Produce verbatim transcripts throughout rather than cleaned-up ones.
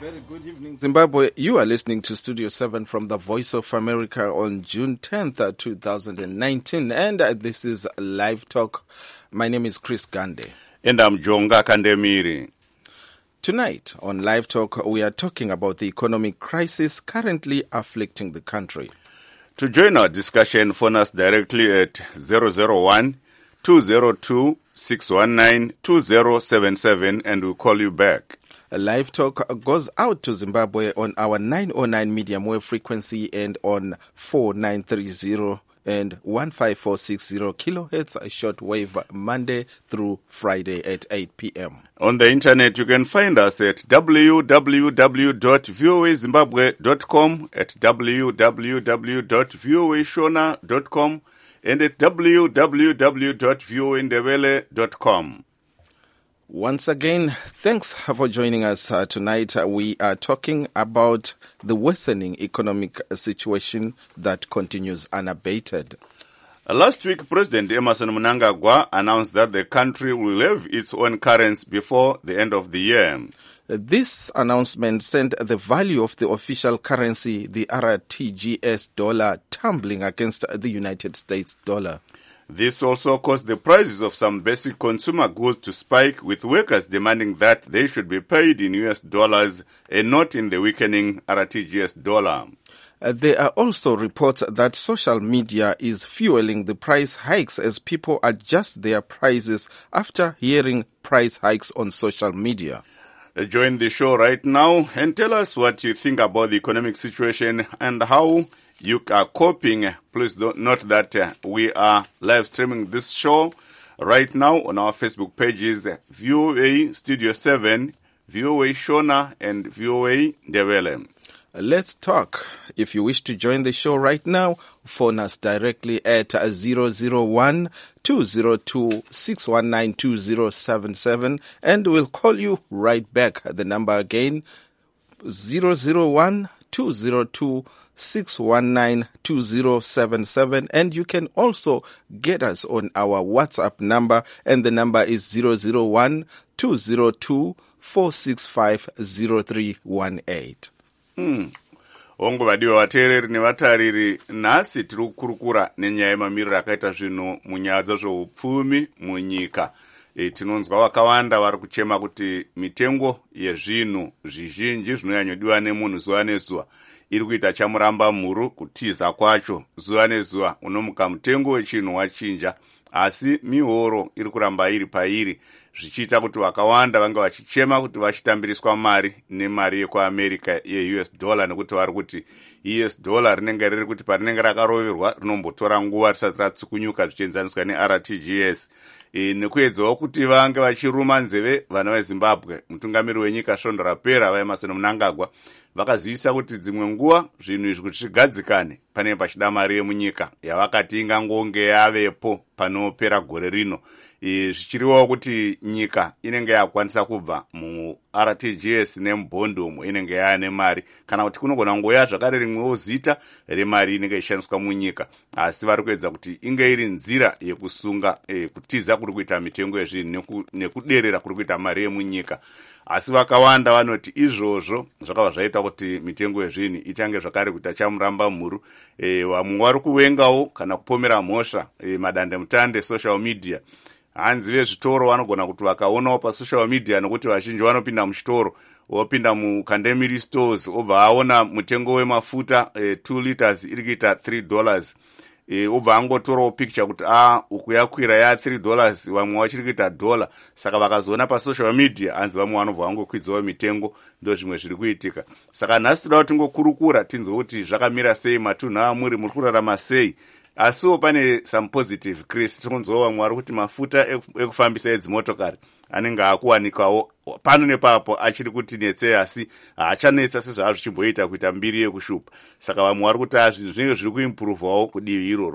Very good evening, Zimbabwe. You are listening to Studio seven from the Voice of America on June tenth, twenty nineteen. And uh, this is Live Talk. My name is Chris Gande. And I'm Jonga Kandemiri. Tonight on Live Talk, we are talking about the economic crisis currently afflicting the country. To join our discussion, phone us directly at zero zero one, two zero two, six one nine, two zero seven seven and we'll call you back. A Live Talk goes out to Zimbabwe on our nine oh nine medium wave frequency and on four nine three zero and one five four six zero kilohertz shortwave Monday through Friday at eight p.m. On the internet, you can find us at w w w dot voa zimbabwe dot com, at w w w dot voa shona dot com, and at w w w dot voa ndebele dot com. Once again, thanks for joining us uh, tonight. Uh, we are talking about the worsening economic situation that continues unabated. Uh, last week, President Emmerson Mnangagwa announced that the country will have its own currency before the end of the year. Uh, this announcement sent the value of the official currency, the R T G S dollar, tumbling against the United States dollar. This also caused the prices of some basic consumer goods to spike, with workers demanding that they should be paid in U S dollars and not in the weakening R T G S dollar. Uh, there are also reports that social media is fueling the price hikes as people adjust their prices after hearing price hikes on social media. Uh, join the show right now and tell us what you think about the economic situation and how you are coping. Please don't note that uh, we are live streaming this show right now on our Facebook pages, V O A Studio seven, V O A Shona, and V O A Ndebele. Let's talk. If you wish to join the show right now, phone us directly at zero zero one, two zero two, six one nine, two zero seven seven and we'll call you right back. The number again, zero zero one, two zero two, six one nine, two zero seven seven, and you can also get us on our WhatsApp number, and the number is zero zero one, two zero two, four six five, zero three one eight. Hmm. Ongo vadiwa vateereri nevatariri, nhasi tiri kukurukura nenyaya yemamiriro akaita zvinhu munyaya dzezveupfumi munyika. E, tinonzwa vakawanda vari kuchema kuti mitengo yezvinhu zvizhinji zvinonyanyodiwa nemunhu zuva nezuva iri kuita chamuramba mhuru kutiza kwacho. Zuva nezuva unomuka mutengo wechinhu wachinja, asi mihoro iri kuramba iri pairi, zvichiita kuti vakawanda vanga vachichema kuti vachitambiriswa mari nemari yekuAmerica ye-U S dollar, nekuti vari kuti U S dollar rinenge riri kuti parinenge rakaroverwa rinombotora nguva risati ratsukunyuka zvichienzaniswa ne-R T G S. E, nekuedzawo kuti vange vachiruma nzeve vana veZimbabwe, mutungamiri wenyika svondo rapera vaEmmerson Mnangagwa vakazivisa kuti dzimwe nguva zvinhu izvi kuti zvigadzikane pane pachida mari yemunyika yavakati ingangonge yavepo panopera gore rino, e, zvichiriwawo kuti nyika inenge yakwanisa kubva mu-R T G S nemubhondo umo inenge yaane mari, kana kuti kunogona ngoya zvakare rimwewo zita remari inenge ishandiswa munyika, asi vari kuedza kuti inge iri nzira yekusunga e, kutiza kuri kuita mitengo yezvinhu neku, nekuderera kuri kuita mari yemunyika. Asi vakawanda vanoti izvozvo zvakava zvaita kuti mitengo yezvinhu itange zvakare kuita chamuramba mhuru. E, vamwe vari kuvengawo kana kupomera mhosva e, madandemutande social media. Hanzi vezvitoro vanogona kuti vakaonawo pasocial media, nokuti vazhinji vanopinda muchitoro, vopinda mukandemiri stores, obva aona mutengo wemafuta e, two liters iri kuita three dollars. E, obva angotorawo picture kuti ah uku yakwira ya three dollars, vamwe vachiri kuita dollar. Saka vakazoona pasocial media, hanzi vamwe vanobva vangokwidzawo mitengo, ndo zvimwe zviri kuitika. Saka nhasi toda kuti ngokurukura tinzwe kuti zvakamira sei, matunhu amuri muri kurarama sei. Asiwo pane some positive, Chris. Tinonzwa vamwe vari kuti mafuta ekufambisa edzimotokari anenge akuwanikawo pano nepapo achiri kuti netse, asi haachanetsa sezvazvo zvichimboita kuita mbiri yekushupa. Saka vamwe vari kuti zvinenge zviri kuimprovewawo kudivi iroro.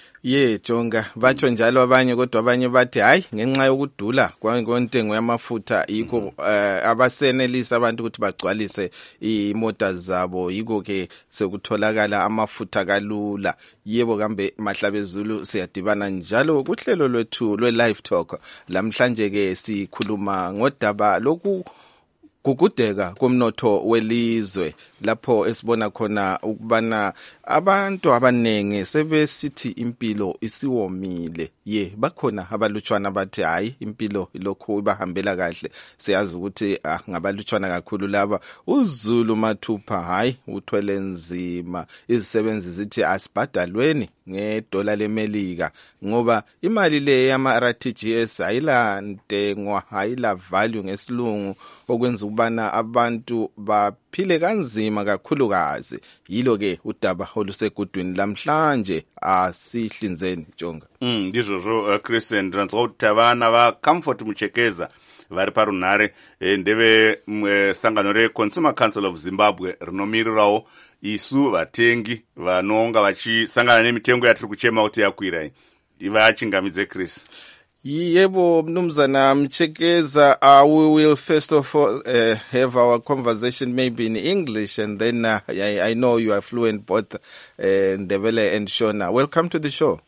Ye Jonga, vacho njalo abanye kodwa abanye bathi hayi ngenxa yokudula kwentengo yamafuta yiko uh, abasenelisa abantu ukuthi bagcwalise imota zabo, yiko ke sekutholakala amafuta kalula. Yebo kambe Mahlabezulu siyadibana njalo kuhlelo lwethu lwe Live Talk. Lamhlanje ke sikhuluma ngodaba loku kugudeka komnotho welizwe lapho esibona khona ukubana abantu abanenge sebesithi impilo isiwomile. Ye bakhona abalutshwana bathi hayi impilo lokhu ibahambela kahle. Siyazi ukuthi ah, ngabalutshwana kakhulu laba. uZulu Mathupha hayi uthwele nzima, izisebenzi zithi asibhadalweni ngedola leMelika ngoba imali le yama R T G S ayilandengwa, ayila value ngesilungu, okwenza ukubana abantu baphile kanzima kakhulukazi. Yilo ke udaba olusegudwini lamhlanje asihlinzeni Jonga. Mm, ndizvozvo uh, Christian ndinonzwa kuti vana va Comfort Muchekeza vari parunhare ndeve uh, sangano reConsumer Council of Zimbabwe rinomirirawo isu vatengi vanonga vachisangana nemitengo yatiri kuchema kuti yakwira. Ivachingamidze Chris. Yebo Mnumzana Mchekeza, uh, we will first of all uh, have our conversation maybe in English, and then uh, I, I know you are fluent both uh, Ndebele and Shona. Welcome to the show.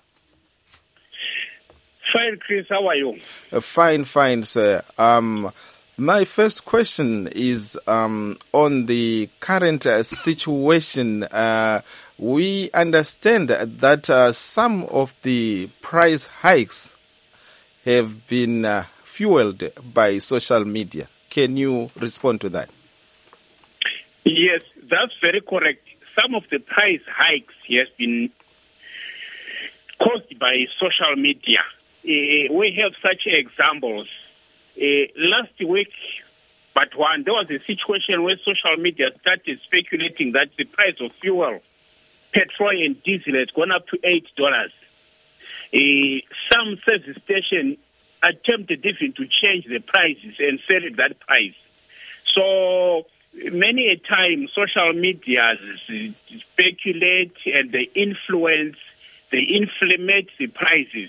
Fine, Chris, how are you? Uh, fine, fine, sir. Um, my first question is um, on the current uh, situation. Uh, we understand that uh, some of the price hikes have been uh, fueled by social media. Can you respond to that? Yes, that's very correct. Some of the price hikes has been caused by social media. Uh, we have such examples. Uh, last week, but one, there was a situation where social media started speculating that the price of fuel, petrol and diesel had gone up to eight dollars. Uh, some service station attempted even to change the prices and sell at that price. So many a time social media speculate and they influence, they inflate the prices.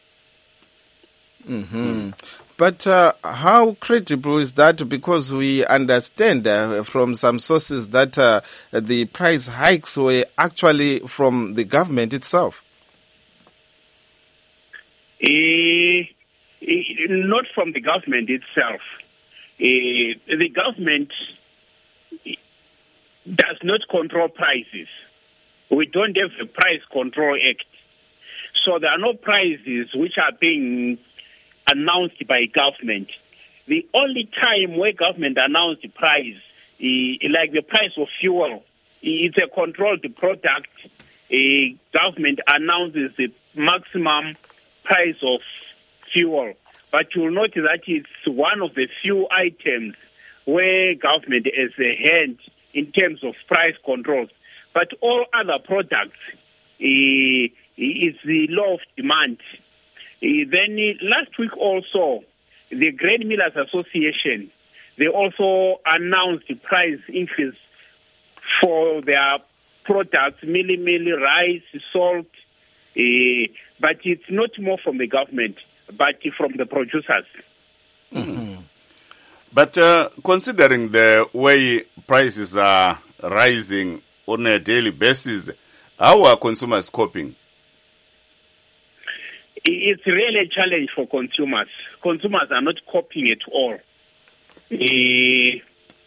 Mm-hmm. But uh, how credible is that? Because we understand uh, from some sources that uh, the price hikes were actually from the government itself. Uh, not from the government itself. Uh, the government does not control prices. We don't have a price control act. So there are no prices which are being announced by government. The only time where government announced the price, uh, like the price of fuel, it's a controlled product. Uh, government announces the maximum price of fuel, but you'll note that it's one of the few items where government has a hand in terms of price controls. But all other products, uh, it's the law of demand. Uh, then uh, last week also, the Grain Millers Association, they also announced the price increase for their products, milli milli, rice, salt, uh, but it's not more from the government, but from the producers. Mm-hmm. But uh, considering the way prices are rising on a daily basis, how are consumers coping? It's really a challenge for consumers. Consumers are not coping at all. Uh,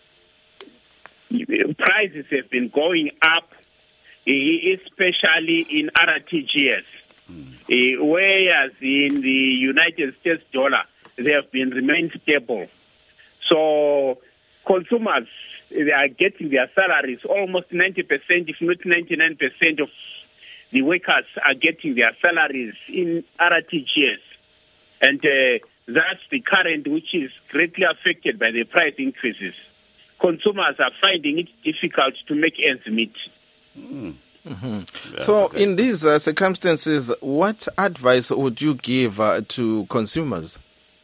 prices have been going up, especially in R T G S. Mm. Uh, whereas in the United States dollar, they have been remained stable. So consumers, they are getting their salaries, almost ninety percent, if not ninety-nine percent of the workers are getting their salaries in R T G S. And uh, that's the current which is greatly affected by the price increases. Consumers are finding it difficult to make ends meet. Mm. Mm-hmm. So in these uh, circumstances, what advice would you give uh, to consumers?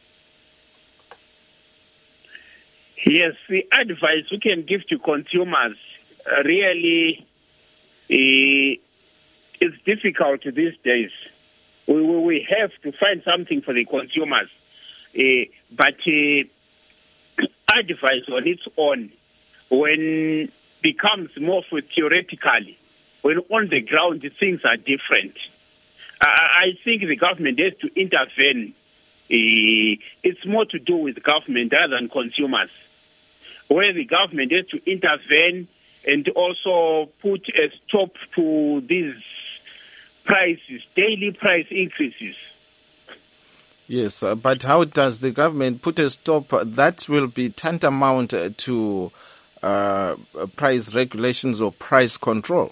Yes, the advice we can give to consumers uh, really uh, is difficult these days. We, we, we have to find something for the consumers. Uh, but uh, advice on its own, when becomes more for theoretically, when on the ground things are different, I, I think the government has to intervene. Uh, it's more to do with government rather than consumers. where the government has to intervene and also put a stop to these prices, daily price increases. Yes, uh, but how does the government put a stop? That will be tantamount to uh, price regulations or price control.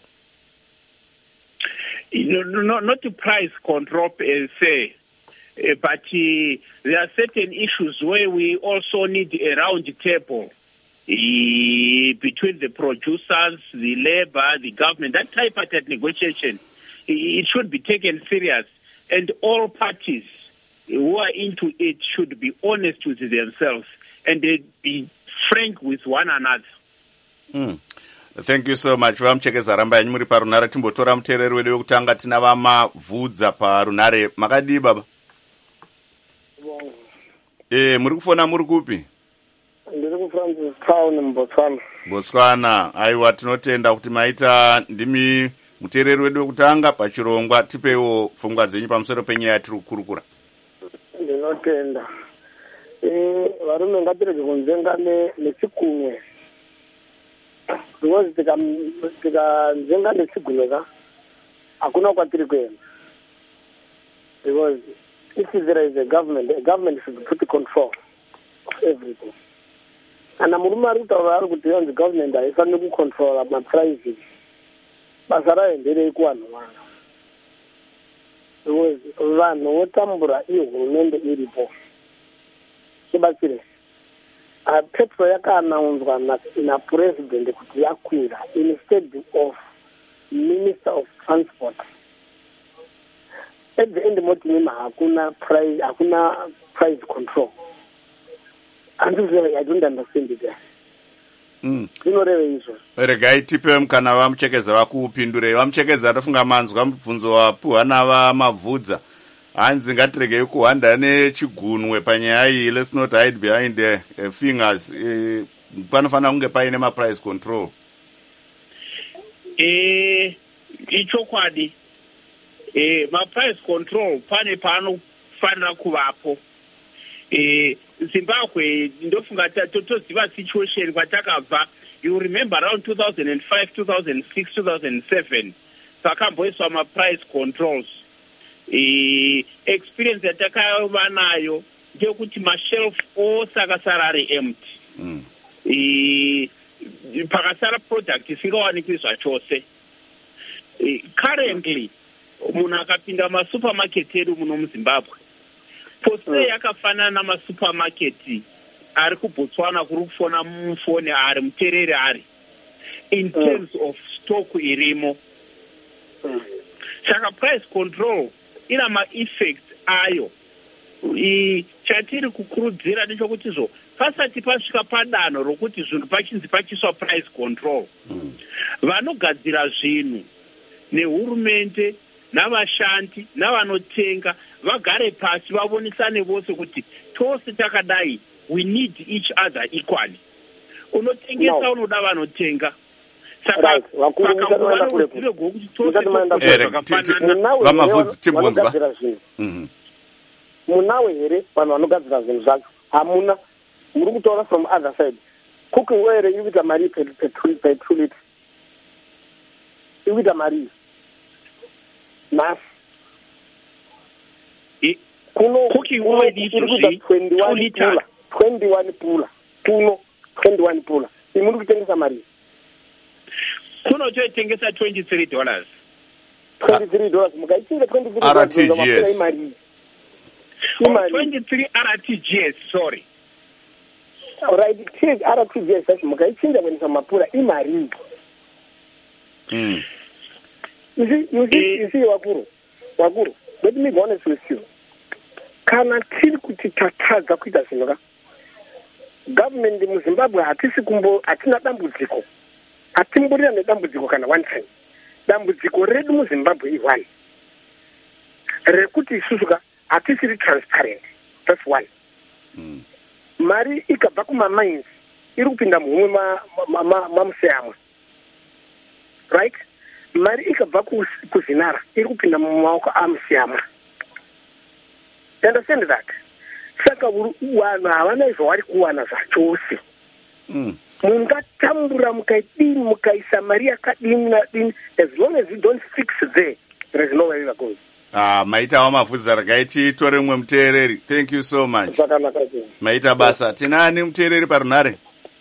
No, no, not to price control per se, uh, but uh, there are certain issues where we also need a round table uh, between the producers, the labor, the government. That tripartite negotiation, it should be taken serious, and all parties who are into it should be honest with themselves and they be frank with one another. Mm. Thank you so much. Vamuchekeza ramba yanyu muri parunare. Timbotora muteereri wedu wekutanga tina vamavhudza parunare. Makadii baba? Bon. Eh, muri kufona muri kupi? Ndiri kuFrancis Town muBotswana. Botswana. Aiwa, tinotenda kuti maita ndimi muteereri wedu wekutanga pachirongwa. Tipewo pfungwa dzenyu pamusoro penyaya tiri kukurukura. Ndinotenda. Eh, varume ngatirege kunzenga nechikunwe. Because tika tika nzenga nechigunwe ka hakuna kwatiri kuenda. Because if there is a government, a government should put the control of everything. And amurume ari kutaura ari kuti the government haifaniri kucontrola maprices. Basa raenderei kuvanhu vana. Because vanhu votambura iyo hurumende iripo. Chibatsire. Uh, petrol yakaannounzwa na, na president kuti yakwira instead of minister of transport. At the end moti nima hakuna price hakuna price control. And this is, I don't understand it. Mm. Inoreve izvo. Regai tipe mukana vamuchekeza vakuupindurei. Vamuchekeza tofunga manzwa mubvunzo wapuhwa navamavhudza. Hanzi ngatiregei kuhwanda nechigunwe panyaya iyi. Let's not hide behind the uh, fingers. Uh, panofanira kunge paine maprice control. Eh, ichokwadi. Eh, maprice control pane panofanira kuvapo. Eh, Zimbabwe ndofunga totoziva situation kwatakabva. You remember around two thousand five, two thousand six, two thousand seven pakamboiswa maprice controls. E, experience yatakava nayo ndeyekuti mashelf ose akasara ari empty. Mm. E, pakasara product isingawanikwi zvachose. E, currently munhu akapinda masupermarket edu muno muZimbabwe pose mm. yakafanana namasupermarket ari kuBotswana kuri kufona mufoni ari muterere ari in terms mm. of stock irimo. Mm. Saka price control ina ma-effect ayo. Chatiri kukurudzira nechekuti zvo pasati pasvika padanho rokuti zvinhu pachinzi pachiswa price control. Mm. Vanogadzira zvinhu nehurumende navashandi navanotenga vagare pasi vavonisane vose kuti tose takadai, we need each other equally. Unotengesa no. Unoda vanotenga. Saka pakangova neruzivo rwokuti tose zvakafanana. Vamavhudzi timbonzwa. Munawe here vanhu vanogadzira zvinhu zvacho hamuna. Muri kutaura from other side. Cooking oil irikuita mari petrol liter. Irikuita mari mass. Kuno cooking oil irikuita twenty-one pula. twenty-one pula. Kuno twenty-one pula. Imuri kutengesa mari. Kuno toitengesa twenty-three dollars. twenty-three dollars. Mukaichinga twenty-three dollars. R T G S. Oh, twenty-three R T G S, sorry. Alright, it is R T G S. Mukaichinga when some mapura imari. Mm. You see, you see, you see, Wakuru, Wakuru. Let me be honest with you. Kana tiri kuti tataza kuita zvinhu. Government in Zimbabwe hatisi kumbo hatina dambudziko. Hatimborera nedambudziko kana one time. Dambudziko redu muZimbabwe i one. Rekuti isusuka hatisiri transparent. That's one. Mm. Mari ikabva kumamines iri kupinda muhumwe mamuseyamwe. Right? Mari ikabva kuZinara iri kupinda mumaoko amuseyamwe. You understand that? Saka vanhu havana izvo vari kuwana zvachose. Mm. mungatambura mukaidini mukaisa mari yakadini nadini, as long as you don't fix there, there is no way that goes. Ah, maita wa mavudza rakaiti tore mwe muteereri. Thank you so much. Maita basa. Tinani muteereri parunare?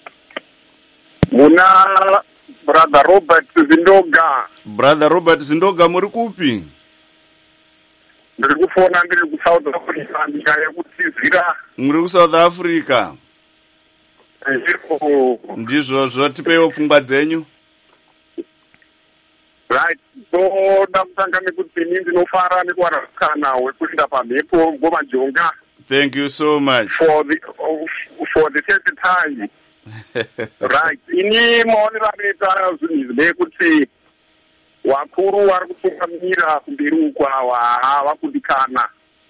Muna brother Robert Zindoga. Brother Robert Zindoga muri kupi? Ndiri kufona ndiri ku South Africa ndikaya kutizira. Muri ku South Africa. Ndizvo zvo tipewo pfungwa dzenyu. Right. So ndakutanga nekuti ini ndinofara nekwarakana wekuenda pamhepo ngoma jonga. Thank you so much. For the uh, for the third time. Right. Ini maonera anoita zvinhu izvi ndeyekuti wakuru vari kutungamira kumberi uko ava vakundikana.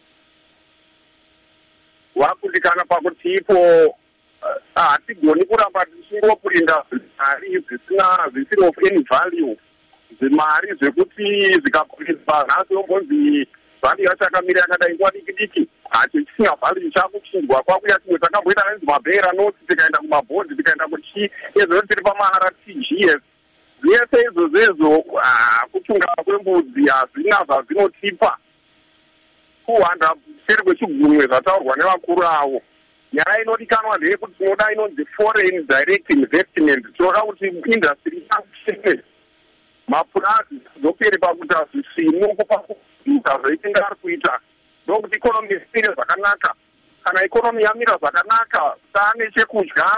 Vakundikana pakuti ipo hatigoni kuramba tichingokurinda mari zvisina zvisiri of any value. Zvimari zvekuti zikakuriswa nhasi ombonzi value yacho yakamira yakadai nguva diki diki hacho chisina value chakuchinjwa kwakuya timwe takamboita nenzi mabhera noti tikaenda kumabhodhi tikaenda kuchi ezvo tiri pama-R T G S zvese izvozvo izvo kutunga kwembudzi hazvina zvazvinotipa kuhanda seri kwechigumwe zvataurwa nevakuru avo. Nyaya inodikanwa ndeyekuti tinoda inonzi foreign direct investment, tinoda kuti industry yakushene mapurazi dzopere pakuti hazvisinu kupakuita zvaitinga ari kuita ndokuti ikonomi isire zvakanaka. Kana ikonomi yamira zvakanaka taane chekudya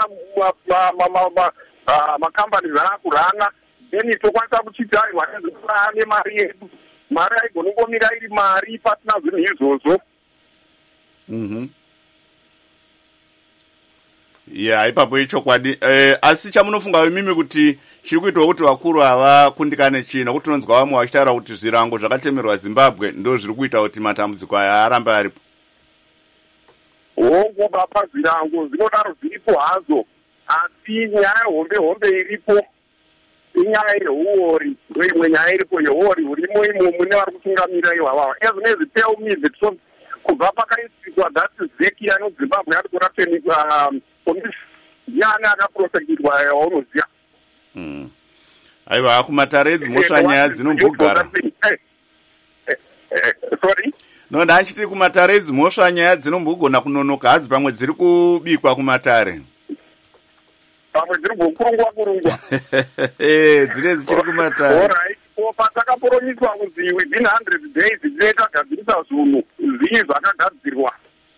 makambani zvaakurana then tokwanisa kuchiti aiwa ane mari yedu. Mari haigoni ngomira iri mari pasina zvinhu izvozvo. Mhm. Yeah, ipapo ichokwadi. Eh, asi chamunofunga imimi kuti chiri kuitwa kuti vakuru ava kundikane chino kuti unonzwa vamwe vachitaura kuti zvirango zvakatemerwa Zimbabwe ndo zviri kuita kuti matambudziko aya arambe aripo. Hongu baba, zvirango zvinodaro zviripo hazo, asi nyaya hombe hombe iripo inyaya yehuori, ndoimwe nyaya iripo yehuori urimo imo mune vari kutungamira ivava. As nezi tell me that kubva pakaiswa that zeki ano Zimbabwe ari kurapwa yani akaprotektirwa yaunoziva. Mm. Aiwa kumatare edzimosva nyaya dzinombogara. Sorry? No, ndachiti kumatare edzimosva nyaya dzinombogona kunonoka hadzi pamwe dziri kubikwa kumatare. Pamwe dziri kukurungwa kurungwa. Eh, dziri dzichiri kumatare. Alright. Patakapuromiswa kuzi within one hundred days dzinoitagadzirisa zvinhu zvii zvakagadzirwa.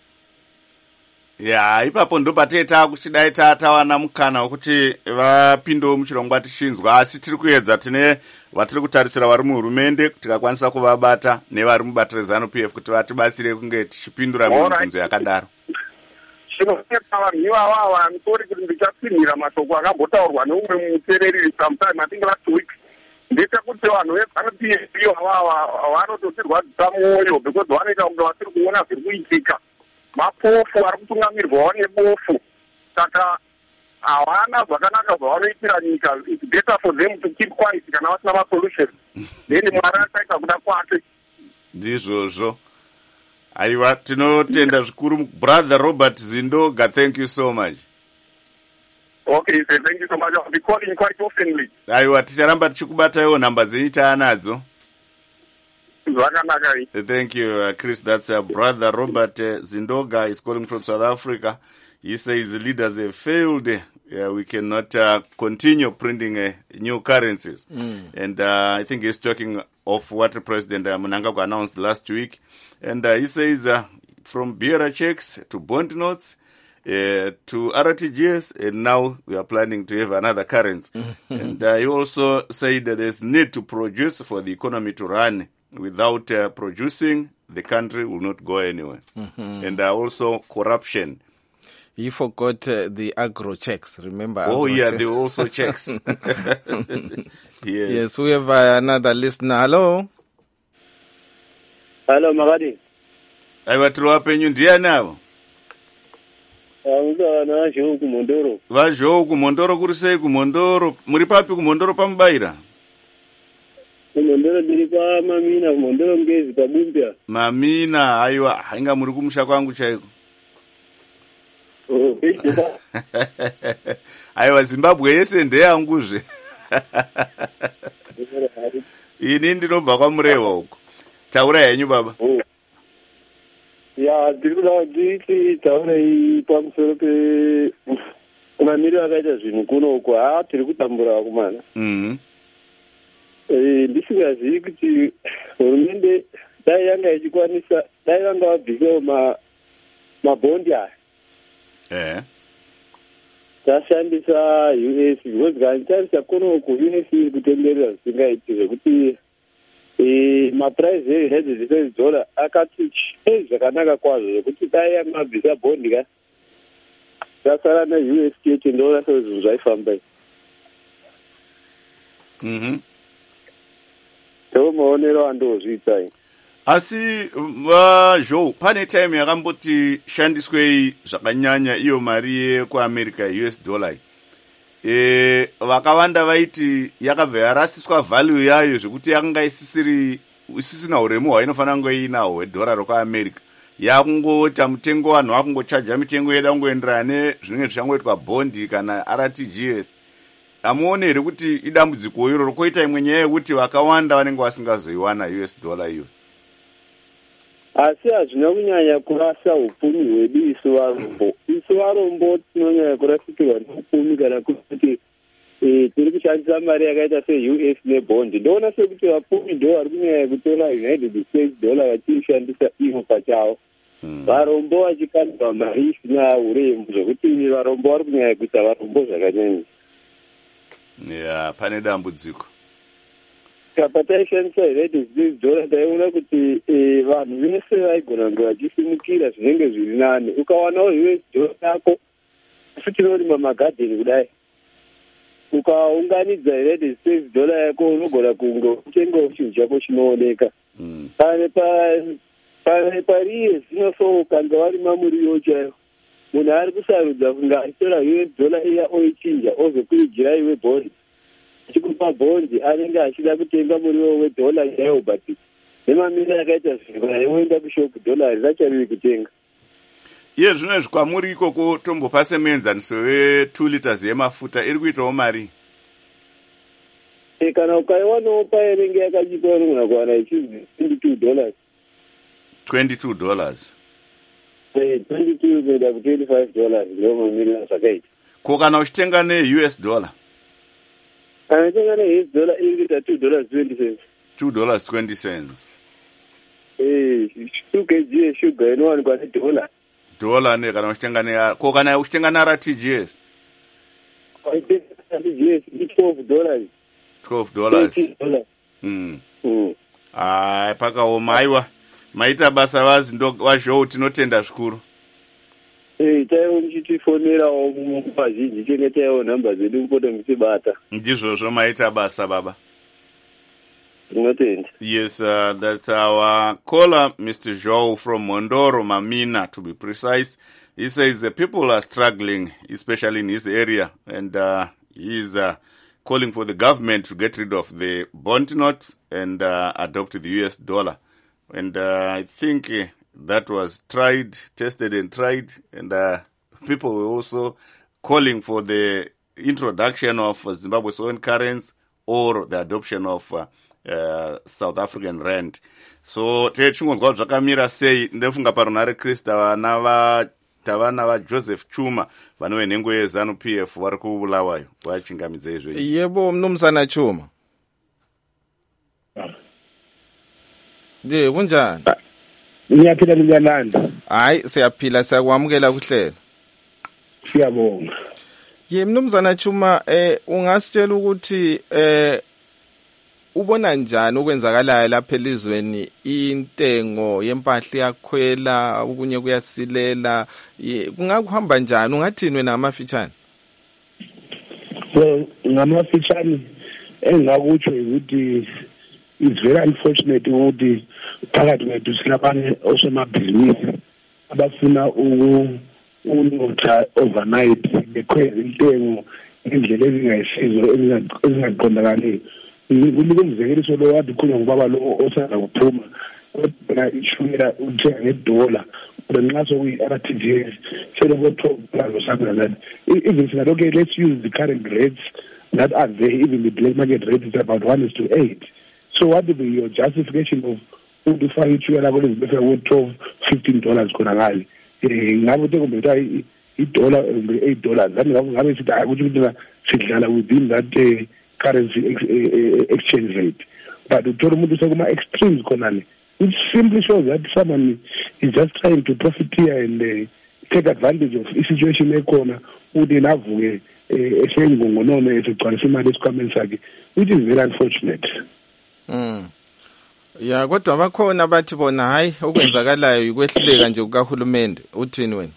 Ya, ipapo ndo pateta kuchidai tawana mukana wekuti vapindewo muchirongwa tichinzwa, asi tiri kuedza tine vatiri kutarisira vari muhurumende tikakwanisa kuvabata nevari mubato reZANU P F kuti vatibatsire kunge tichipindura mibvunzo yakadaro. Chinonetsa vanhu ivava vanisori kuti ndichapinhira mashoko akambotaurwa neumwe muteereri sometime I think last week. Ndechekuti vanhu veZANU P F ivava vanototirwadzisa mwoyo because vanoita kunge vasiri kuona zviri kuitika. Mapofu ari kutungamirwawo nebofu, saka havana zvakanaka zvavanoitira nyika. It's better for them to keep quiet kana vasina masolution. Then Mwari achaita kuda kwake. Ndizvozvo. Aiwa, tinotenda zvikuru brother Robert Zindoga. Thank you so much. Okay, so thank you so much. I'll be calling quite oftenly. Aiwa, ticharamba tichikubataiwo nhamba dzenyu taanadzo. Thank you, uh, Chris. That's uh, brother Robert uh, Zindoga is calling from South Africa. He says the leaders have failed. Uh, we cannot uh, continue printing uh, new currencies. Mm. And uh, I think he's talking of what President uh, Mnangagwa announced last week. And uh, he says uh, from bearer checks to bond notes uh, to R T G S, and now we are planning to have another currency. And uh, he also said that there's need to produce for the economy to run. Without uh, producing, the country will not go anywhere. Mm-hmm. And uh, also corruption. You forgot uh, the agro checks, remember? Oh, agro yeah, checks? there were also checks. Yes. Yes, we have uh, another listener. Hello? Hello, Magadi. Aiwa, tiri penyu ndiani avo? Vana zhou kumondoro. Vazhou kumondoro kuri sei kumondoro? Muri papi kumondoro pamubaira? Kumondoro ndiri pa Mamina, kumondoro ngezi pabumbya. Mamina, aiwa, hainga muri kumusha kwangu chaiko. aiwa Zimbabwe yese ndeyanguzve. Ini ndinobva kwaMurewa uko. Taura henyu baba. Ya ndikuda nditi taura pamusoro pe mamiriro akaita zvinhu kuno uko. Ha tiri kutambura kumana. Mhm. Eh ndisingazivi kuti hurumende dai yanga ichikwanisa dai vanga vabvisawo ma mabhondi aya. Eh. Tashandisa U S because kantarisa kuno ku U S iri kutenderera zvisingaiti zvekuti eh maprice ehedzi dollar akati chei zvakanaka kwazvo zvekuti dai yanga vabvisa bhondi ka tasara na U S chete ndora sezvo zvaifamba. Mhm. Tavo maonero andozviita. Asi vazvo pane time yakamboti shandiswei zvakanyanya iyo mari yekuAmerica U S dollar. Eh vakawanda vaiti yakabva yarasiswa value yayo zvekuti yakanga isisiri isisina uremu hwainofanira kunge inawo hwedhora rekuAmerica. Yakungota mutengo vanhu vakungochaja mitengo yeda kungoenderana nezvinenge zvichangoitwa bondi kana R T G S. Amuone here kuti idambudziko iroro koita imwe nyaya yekuti vakawanda vanenge vasingazoiwana U S dollar iyo. Asi hazvina kunyanya kurasa upfumi hwedu isu varombo. Isu varombo tinonyanya kurasikirwa neupfumi kana kuti tiri kushandisa mari yakaita se-U S nebhondi. Ndoona sekuti vapfumi ndo vari kunyanya kutora United States dollar vachiishandisa ivo pachavo. Varombo vachikandwa mari isina uremu zvokuti varombo vari kunyanya kuita varombo zvakanyanya. Ya pane dambudziko. Pataishandisa United States dollar taiona kuti vanhu vese vaigona kunge vachisimukira zvinenge zviri nani. Ukawanawo U S dollar yako asi tinorima magadheni kudai, ukaunganidza United States dollar yako unogona kunge utengawo chinhu chako chinooneka. Pane pariye zvino so ukange warima muriwo chaiwo, munhu ari kusarudza kunge achitora U S dollar iya oichinja ozokuigira iwe bhondi chikupa bhondi anenge achida kutenga muriwo wedhola chaiwo, but nemamiri akaita zvinhu aioenda kushopu dhola richariri kutenga. Iye zvino zvikwamuri ikoko tombopa semenzaniso we2 liters yemafuta iri kuitawo mari. E kana ukaiwanawo painenge yakachipa unogona kuwana ichizi twenty-two dollars. twenty-two dollars. Eh twenty-two kuenda ku twenty-five dollars ndio mamiri zvakaita. Ko kana uchitenga ne-U S dollar? Kana uchitenga ne-U S dollar iri two dollars twenty cents. two dollars twenty cents. Eh two kilograms sugar inowanikwa nedollar. Dollar ne kana uchitenga ne ko kana uchitenga na R T G S? R T G S it's twelve dollars. twelve dollars. Mm. Mm. Ah, pakaoma aiwa. Maita basa vazi ndo wazvo tinotenda zvikuru. Eh taiwo muchitifonerawo mumazhinji chengetaiwo nhamba dzedu kupota muchibata. Ndizvozvo maita basa baba. Tinotenda. Yes, uh, that's our caller, Mister Joe from Mondoro, Mamina, to be precise. He says the people are struggling, especially in his area, and uh, he is uh, calling for the government to get rid of the bond note and uh, adopt the U S dollar. And uh, I think uh, that was tried, tested and tried, and uh, people were also calling for the introduction of uh, Zimbabwe's own currency or the adoption of uh, uh, South African rand. So techingonzwa zvakamira sei ndefunga paronare Krista vana va tavana va Joseph Chuma vanove nhengo yeZanu P F vari kubulawayo vachingamidza izvo. Yebo mnumzana Chuma. Ye kunjani? Ngiyaphila ngiyananda. Hayi siyaphila siyakwamukela kuhlelo. Siyabonga. Ye mnumzana Chuma eh ungasitshela ukuthi eh ubona njani okwenzakalayo lapha elizweni, intengo yempahla yakhwela okunye kuyasilela, kungakuhamba njani, ungathini wena amafitshane? Well ngamafitshane engakutsho ukuthi it's very unfortunate ukuthi phakathi kwethu silabanye osomabhizinisi abafuna ukunotha overnight bekhweza intengo indlela ezingayisizo ezingaqondakali. Kuliko umzekeliso lo wathi khona ngubaba lo osanda kuphuma kodwa ishumela uthenga ngedola but nxa sokuyi-R T G S twelve dollars or something like that. Even if not, okay, let's use the current rates that are there, even the black market rate is about one is to eight. So what would be your justification of ukufaka itshukela kule zibefe ku-twelve, fifteen dollars khona ngale? Ngabe tekumeta i-dollar eight dollars. Ngabe sithi akuthi ukuthi sidlala within that uh, currency ex, uh, exchange rate. But uthola umuntu sekuma extremes khonale. It simply shows that someone is just trying to profit here and uh, take advantage of the situation ekhona ude navuke esengongonono esegcwalisa imali esikhwameni sakhe, which is very unfortunate. Mm. Ya kodwa bakhona bathi bona hayi okwenzakalayo ukwehluleka nje kukaHulumende. Uthini wena?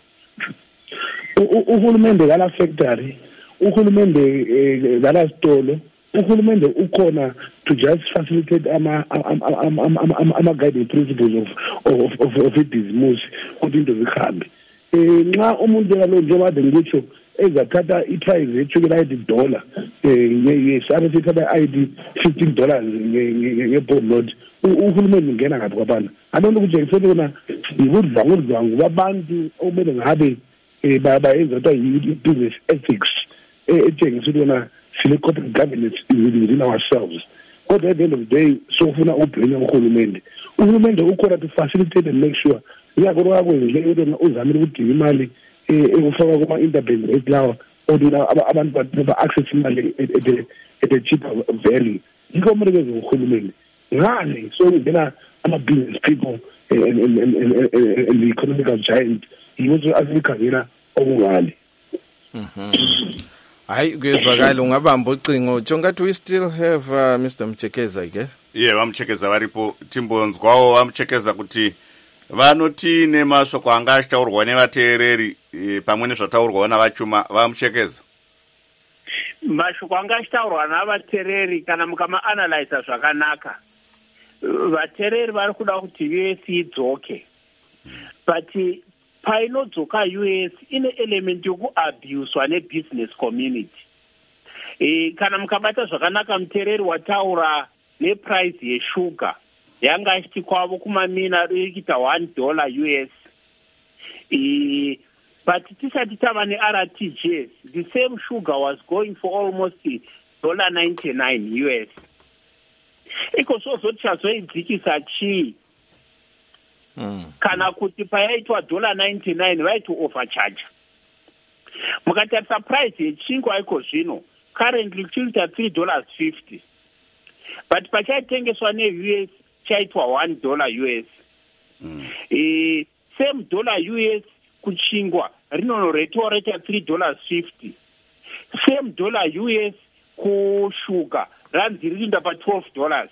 uHulumende kala factory, uHulumende kala stolo, uHulumende ukhona to just facilitate ama ama ama guiding principles of of of, of business ukuthi into zikhambe. Eh nxa umuntu lo njengoba ngitsho ezathatha i-price ethukela i dollar eh yes abasithatha I D fifteen dollars nge-board load uHulumende ngena ngathi kwabantu abantu ukuthi kusebona ikudla kudla ngabantu okumele ngabe bayenza ukuthi yi-business ethics etshengisa ukuthi wona sile corporate governance within ourselves. Kodwa at the end of the day sofuna ubhenya uHulumende uHulumende ukhona to facilitate and make sure uyakho kwenze ukuthi uzamile ukudinga imali ekufaka kuma interbank rate lawa odina abantu ba access imali at a cheaper value. Yikho manje uHulumende ngani so ngena ama business people and and and the economical giant yizo azikhangela okungale. Mhm. Hayi kuyezwakala ungabamba ucingo jongathi we still have uh, Mister Mchekeza I guess. Yeah, vamchekeza varipo timbonzwawo vamchekeza kuti vanoti nemasoko anga achitaurwa nevateereri pamwe nezvataurwawo navachuma vamuchekeza. Mashoko anga achitaurwa navateereri kana mukama analyze zvakanaka vateereri vari kuda kuti U S idzoke, but painodzoka U S ine element yokuabuswa nebusiness community. E, kana mukabata zvakanaka muteereri wataura neprice yeshuga yanga achiti kwavo kumamina irikuita one dollar U S. E, but tisati tava ne-R T G S, the same sugar was going for almost dollar ninety-nine U S. Iko sozoti chazoidzikisa chii? Mm. Kana kuti payaitwa dollar ninety-nine vaitu overcharge. Mukatarisa price yechingwa iko zvino currently chikuita three dollars fifty. But pachaitengeswa ne-U S chaitwa one dollar U S. Mm. E, same dollar U S kuchingwa rinonoretewa reta three dollars fifty. Same dollar U S kushuga ranzi ririnda pa twelve dollars.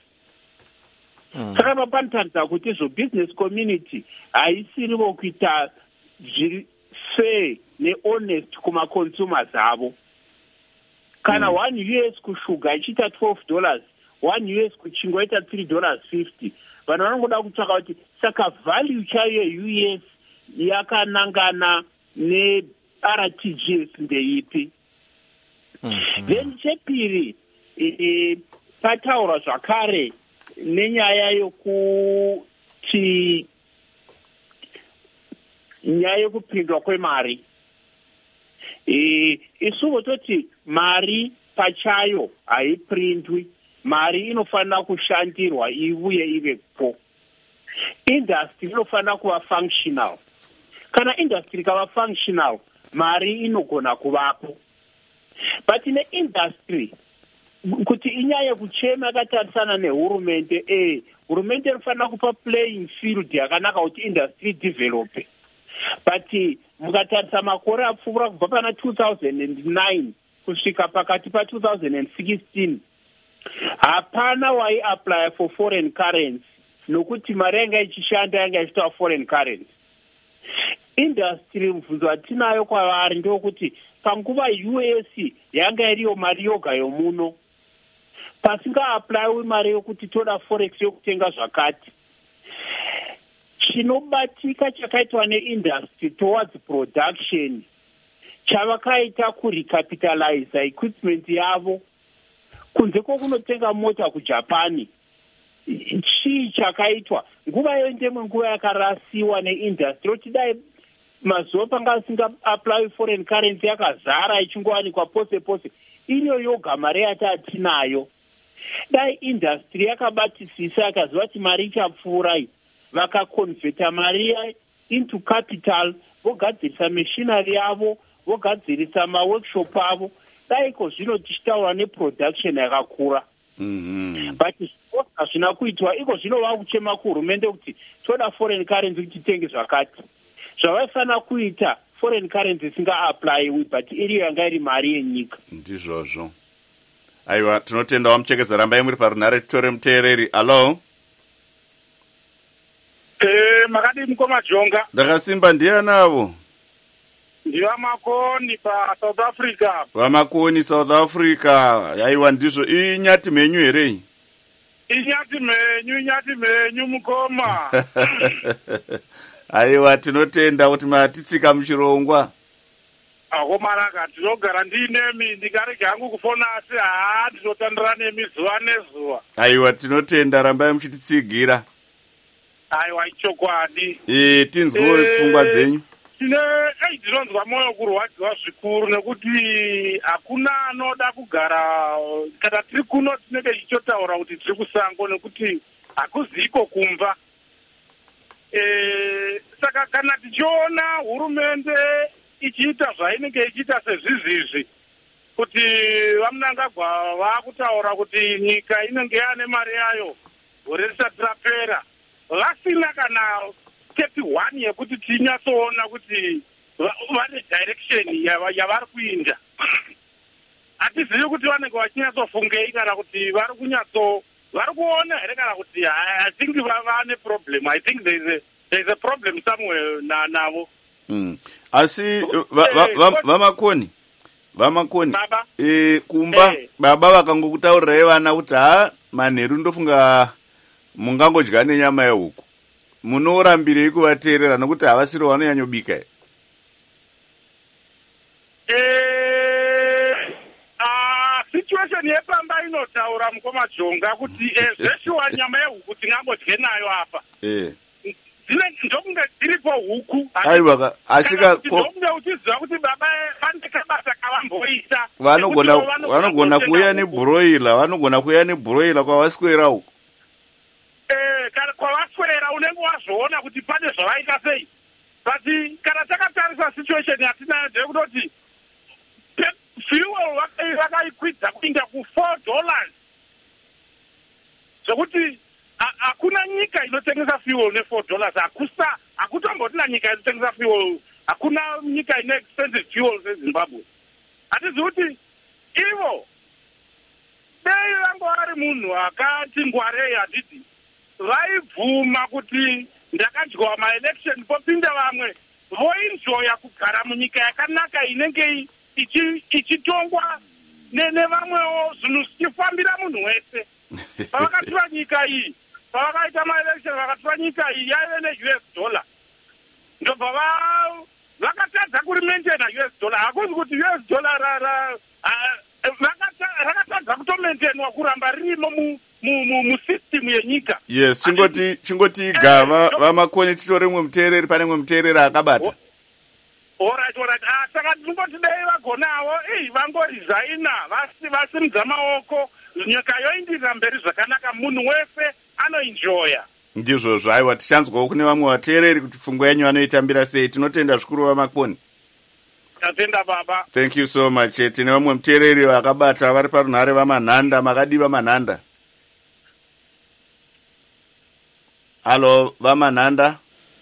Saka papantaridza kuti zo business community haisirivo kuita zviri fair ne-honest kuma-consumers avo. Kana mm. one U S kushuga ichiita twelve dollars, one U S kuchingwa iita three dollars fifty. Vanhu vanongoda kutsvaka kuti saka value chayo ye-U S yakanangana ne-R T G S ndeipi. Mm-hmm. Then chepiri e, pataura zvakare nenyaya yokuti nyaya yokupindwa kwemari. E, isuvo toti mari pachayo haiprindwi, mari inofanira kushandirwa ivuye ivepo. Industry inofanira kuva functional. Kana industry kava functional, mari inogona kuvapo. But in the industry, kuti inyaya kuchema yakatarisana nehurumende, eh, hurumende inofanira kupa playing field yakanaka kuti industry develop. But mukatarisa makore apfuura kubva pana two thousand nine kusvika pakati pa two thousand sixteen, hapana wai apply for foreign currency nokuti mari yanga ichishanda yanga ichitoa foreign currency. Industry mubvunzo watinayo kwavari ndokuti panguva U S yanga iriyo mari yoga yomuno, pasinga apply mari yokuti toda forex yokutenga zvakati. Chinobatika chakaitwa neindustry towards production chavakaita kurecapitalize equipment yavo kunze kwokunotenga mota kuJapani. chii chakaitwa nguva yendemwe nguva yakarasiwa neindustry kuti dai mazuva panga asinga apply foreign currency yakazara ichingowanikwa pose pose iyo yoga mari yatatinayo dai industry yakabatisisa yakaziva kuti mari ichapfuura iyi vakakonvheta mari into capital vogadzirisa machinery yavo vogadzirisa maworkshop avo daiko zvino tichitaura neproduction yakakura. Mm-hmm. But hazvina kuitwa iko zvino vakuchema kuhurumende kuti toda foreign currency kuti titenge zvakati zvavaifanira kuita foreign currency isinga applyiwi but iriyo yanga iri mari yenyika. Ndizvozvo. Aiwa, tinotenda wamuchekeza rambai muri parunhare titore muteereri. Alo. Eh, makadi mukoma Jonga. Ndakasimba ndianavo. Ndivamakoni pa South Africa. Vamakoni South Africa. Aiwa, ndizvo inyati menyu here? Inyati menyu, inyati menyu mukoma. Aiwa, tinotenda kuti matitsika muchirongwa. Ako maraka tinogara ndinemi ndikarege hangu kufona asi haa ndinotandira nemi zuva nezuva. Aiwa, tinotenda rambai muchititsigira. Aiwa, ichokwadi. Eh, tinzwo pfungwa dzenyu. Tine ei ndinonzwa moyo kurwadziwa zvikuru nekuti hakuna anoda kugara kana tiri kuno tinenge tichitaura kuti tiri kusango nekuti hakuziko kumva. Eh, saka kana tichiona hurumende ichiita zvainenge ichiita sezvizvizvi kuti vamunangagwa vakutaura kuti nyika inenge yaane mari yayo gore risati rapera vasina kana step one yekuti tinyatsoona kuti vane direction yavari kuinda. Hatizivi kuti vanenge vachinyatsofungei kana kuti vari kunyatso vari kuona here kana kuti I think vane problem. I think there is a, there is a problem somewhere na navo. Mm. Asi vamakoni vamakoni eh kumba hey. Baba vakangokutaurirai vana kuti ha manheru ndofunga mungangodya nenyama yehuku munorambirei kuvateerera nokuti havasiri vanonyanyobika here? Eh, ah, situation yepamba inotaura mukoma Jonga kuti zveshuwa nyama yehuku tingangodye nayo apa. Eh. Ndokunge tiripo huku. Aiwa, asika ndokunge uchiziva kuti baba pane kabasa kavamboita. Vanogona vanogona kuya nebroiler, vanogona kuya nebroiler kwavaswera huku. Eh, kana kwavaswera unenge wazvoona kuti pane zvavaita sei. But kana takatarisa situation yatina ndekutoti fuel vakaikwidza kuinda ku four dollars. Zvokuti hakuna nyika inotengesa fuel ne four dollars. Hakusa hakutombotina nyika inotengesa fuel. Hakuna nyika ine expensive fuel seZimbabwe. Hatizivi kuti ivo dei vangu vari munhu akati ngwarei handiti vaibvuma kuti ndakadyiwa maelection popinda vamwe voenjoya kugara munyika yakanaka inenge ichitongwa nevamwewo zvinhu zvichifambira munhu wese. Pavakatora nyika iyi pavakaita maelection vakatora nyika iyi yaive ne-U S dollar ndobva vakatadza kurimaintaina U S dollar. Hakunzi kuti U S dollar rakatadza kutomaintainwa kuramba ririmo musystem yenyika. Yes, chingoti chingoti gava vamakoni titore mwe muteereri pane mwe muteereri akabata. Alright, alright. Ah, saka ndingoti dei vagonawo eh vangorizaina vasi vasimudza maoko nyika yoindira mberi zvakanaka munhu wese anoenjoya. Ndizvozvo. Aiwa, tichanzwawo kune vamwe vateereri kuti pfungwa yenyu vanoitambira sei. Tinotenda zvikuru vamakoni. Tatenda baba. Thank you so much. Tine vamwe muteereri vakabata vari parunhare vamanhanda. Makadiva manhanda. Halo, vamanhanda.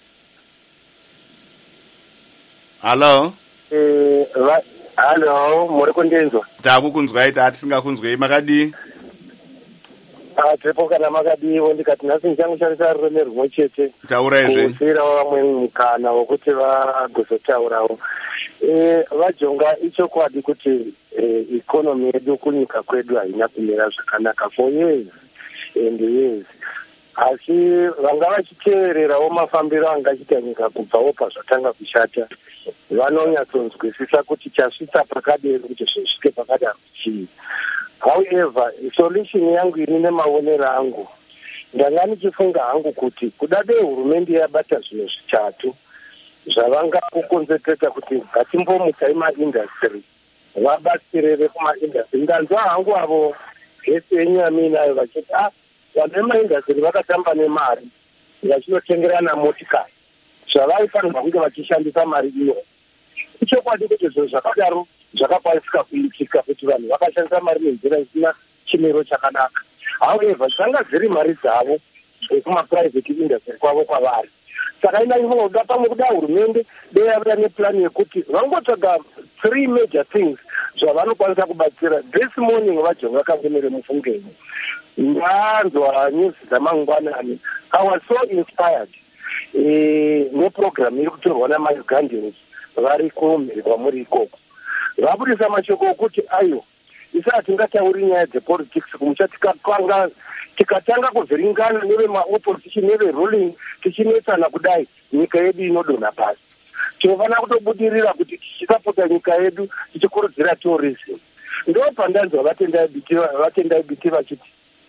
Halo. Eh, halo, muri kundinzwa? Takukunzwai, tatisingakunzwei. Makadii? Ah, tepo kana makadiwo ndikati nhasi nchangu charisa rureme rumwe chete. Taurai zve. Kusirawo vamwe mukana wokuti vagozotaurawo. Eh, vajonga ichokwadi kuti ikonomi yedu kunyika kwedu haina kumira zvakanaka for years and years. Asi vanga vachiteererawo mafambiro angachiita nyika kubvawo pazvatanga kushata vanonyatsonzwisisa kuti chasvitsa pakadini kuti zvisvike pakadaro chii. However, solution yangu ini nemaonero angu ndanga ndichifunga hangu kuti kuda dei hurumende yabata zvinhu zvitatu zvavanga kukonzentrata kuti ngatimbomutsai maindastry vabatsirere kumaindastry. ndanzwa hangu avo gesi yenyami nayo vachiti a vanhu vemaindastry vakatamba nemari vachinotengerana motikari zvavaifanirwa kunge vachishandisa mari iyo. ichokwadi kuti zvinhu zvakadaro zvakakwanisika kuitika kuti vanhu vakashandisa mari nenzira isina chimiro chakanaka. However, zvanga dziri mari dzavo kumapurivate industry kwavo kwavari. Saka inaivoda pamwe kuda hurumende deyavira nepurani yekuti vangotsvaga three major things zvavanokwanisa kubatsira. This morning vajonga kambemere mufungeni ndanzwa news dzamangwanani. I was so inspired neprogram iri kutorwa namaugandans vari kumhirwa muri ikoko. Vabudisa mashoko okuti ayo isati tingatauri nyaya dzepolitics kumucha tikakanga tikatanga kuvhiringana nevemaopposition neveruling tichinetsana kudai nyika yedu inodonha pasi. Tinofanira kutobudirira kuti tichisapota nyika yedu tichikurudzira tourism. Ndo pandanzwa vatendai biti vachiti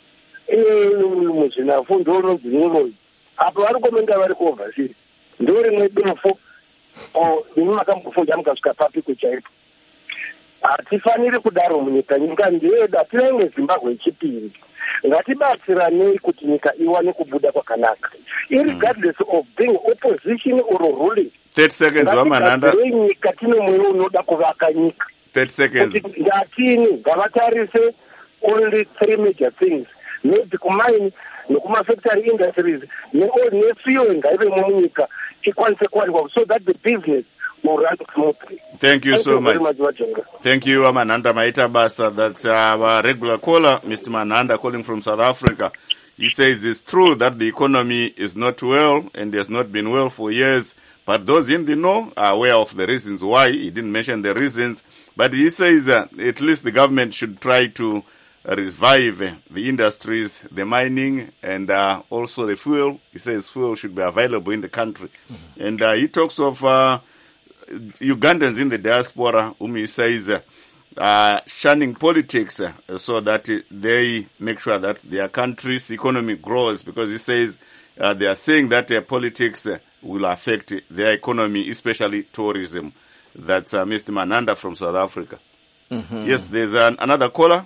muzvinafundo unonzi neroyi apo vari komenda vari kuovhasiri ndo rimwe dofo imi makambofunda mukasvika papi kuchaipo. Hatifaniri kudaro munyika. Nyika ndeyedu, hatina imwe Zimbabwe yechipiri. Ngatibatsiranei kuti nyika iwane kubuda kwakanaka. Irregardless of being opposition or ruling. thirty seconds wamananda. Nyika tino mweyo unoda kuvaka nyika. thirty seconds. Ngatini ngavatarise only three major things. Maybe kumaini nokumafactory industries nefuel ngaive munyika ikwanise kuwanikwa so that the business will run smoothly. Thank you Thank so you much. much Thank you, Mananda Maita Basa. That's our regular caller, Mister Mananda, calling from South Africa. He says it's true that the economy is not well and has not been well for years, but those in the know are aware of the reasons why. He didn't mention the reasons, but he says uh, at least the government should try to revive uh, the industries, the mining, and uh, also the fuel. He says fuel should be available in the country. Mm-hmm. And uh, he talks of uh, Ugandans in the diaspora, whom he says uh, uh, shunning politics uh, so that uh, they make sure that their country's economy grows, because he says uh, they are saying that uh, politics uh, will affect their economy, especially tourism. That's uh, Mister Mananda from South Africa. Mm-hmm. Yes, there's an, another caller.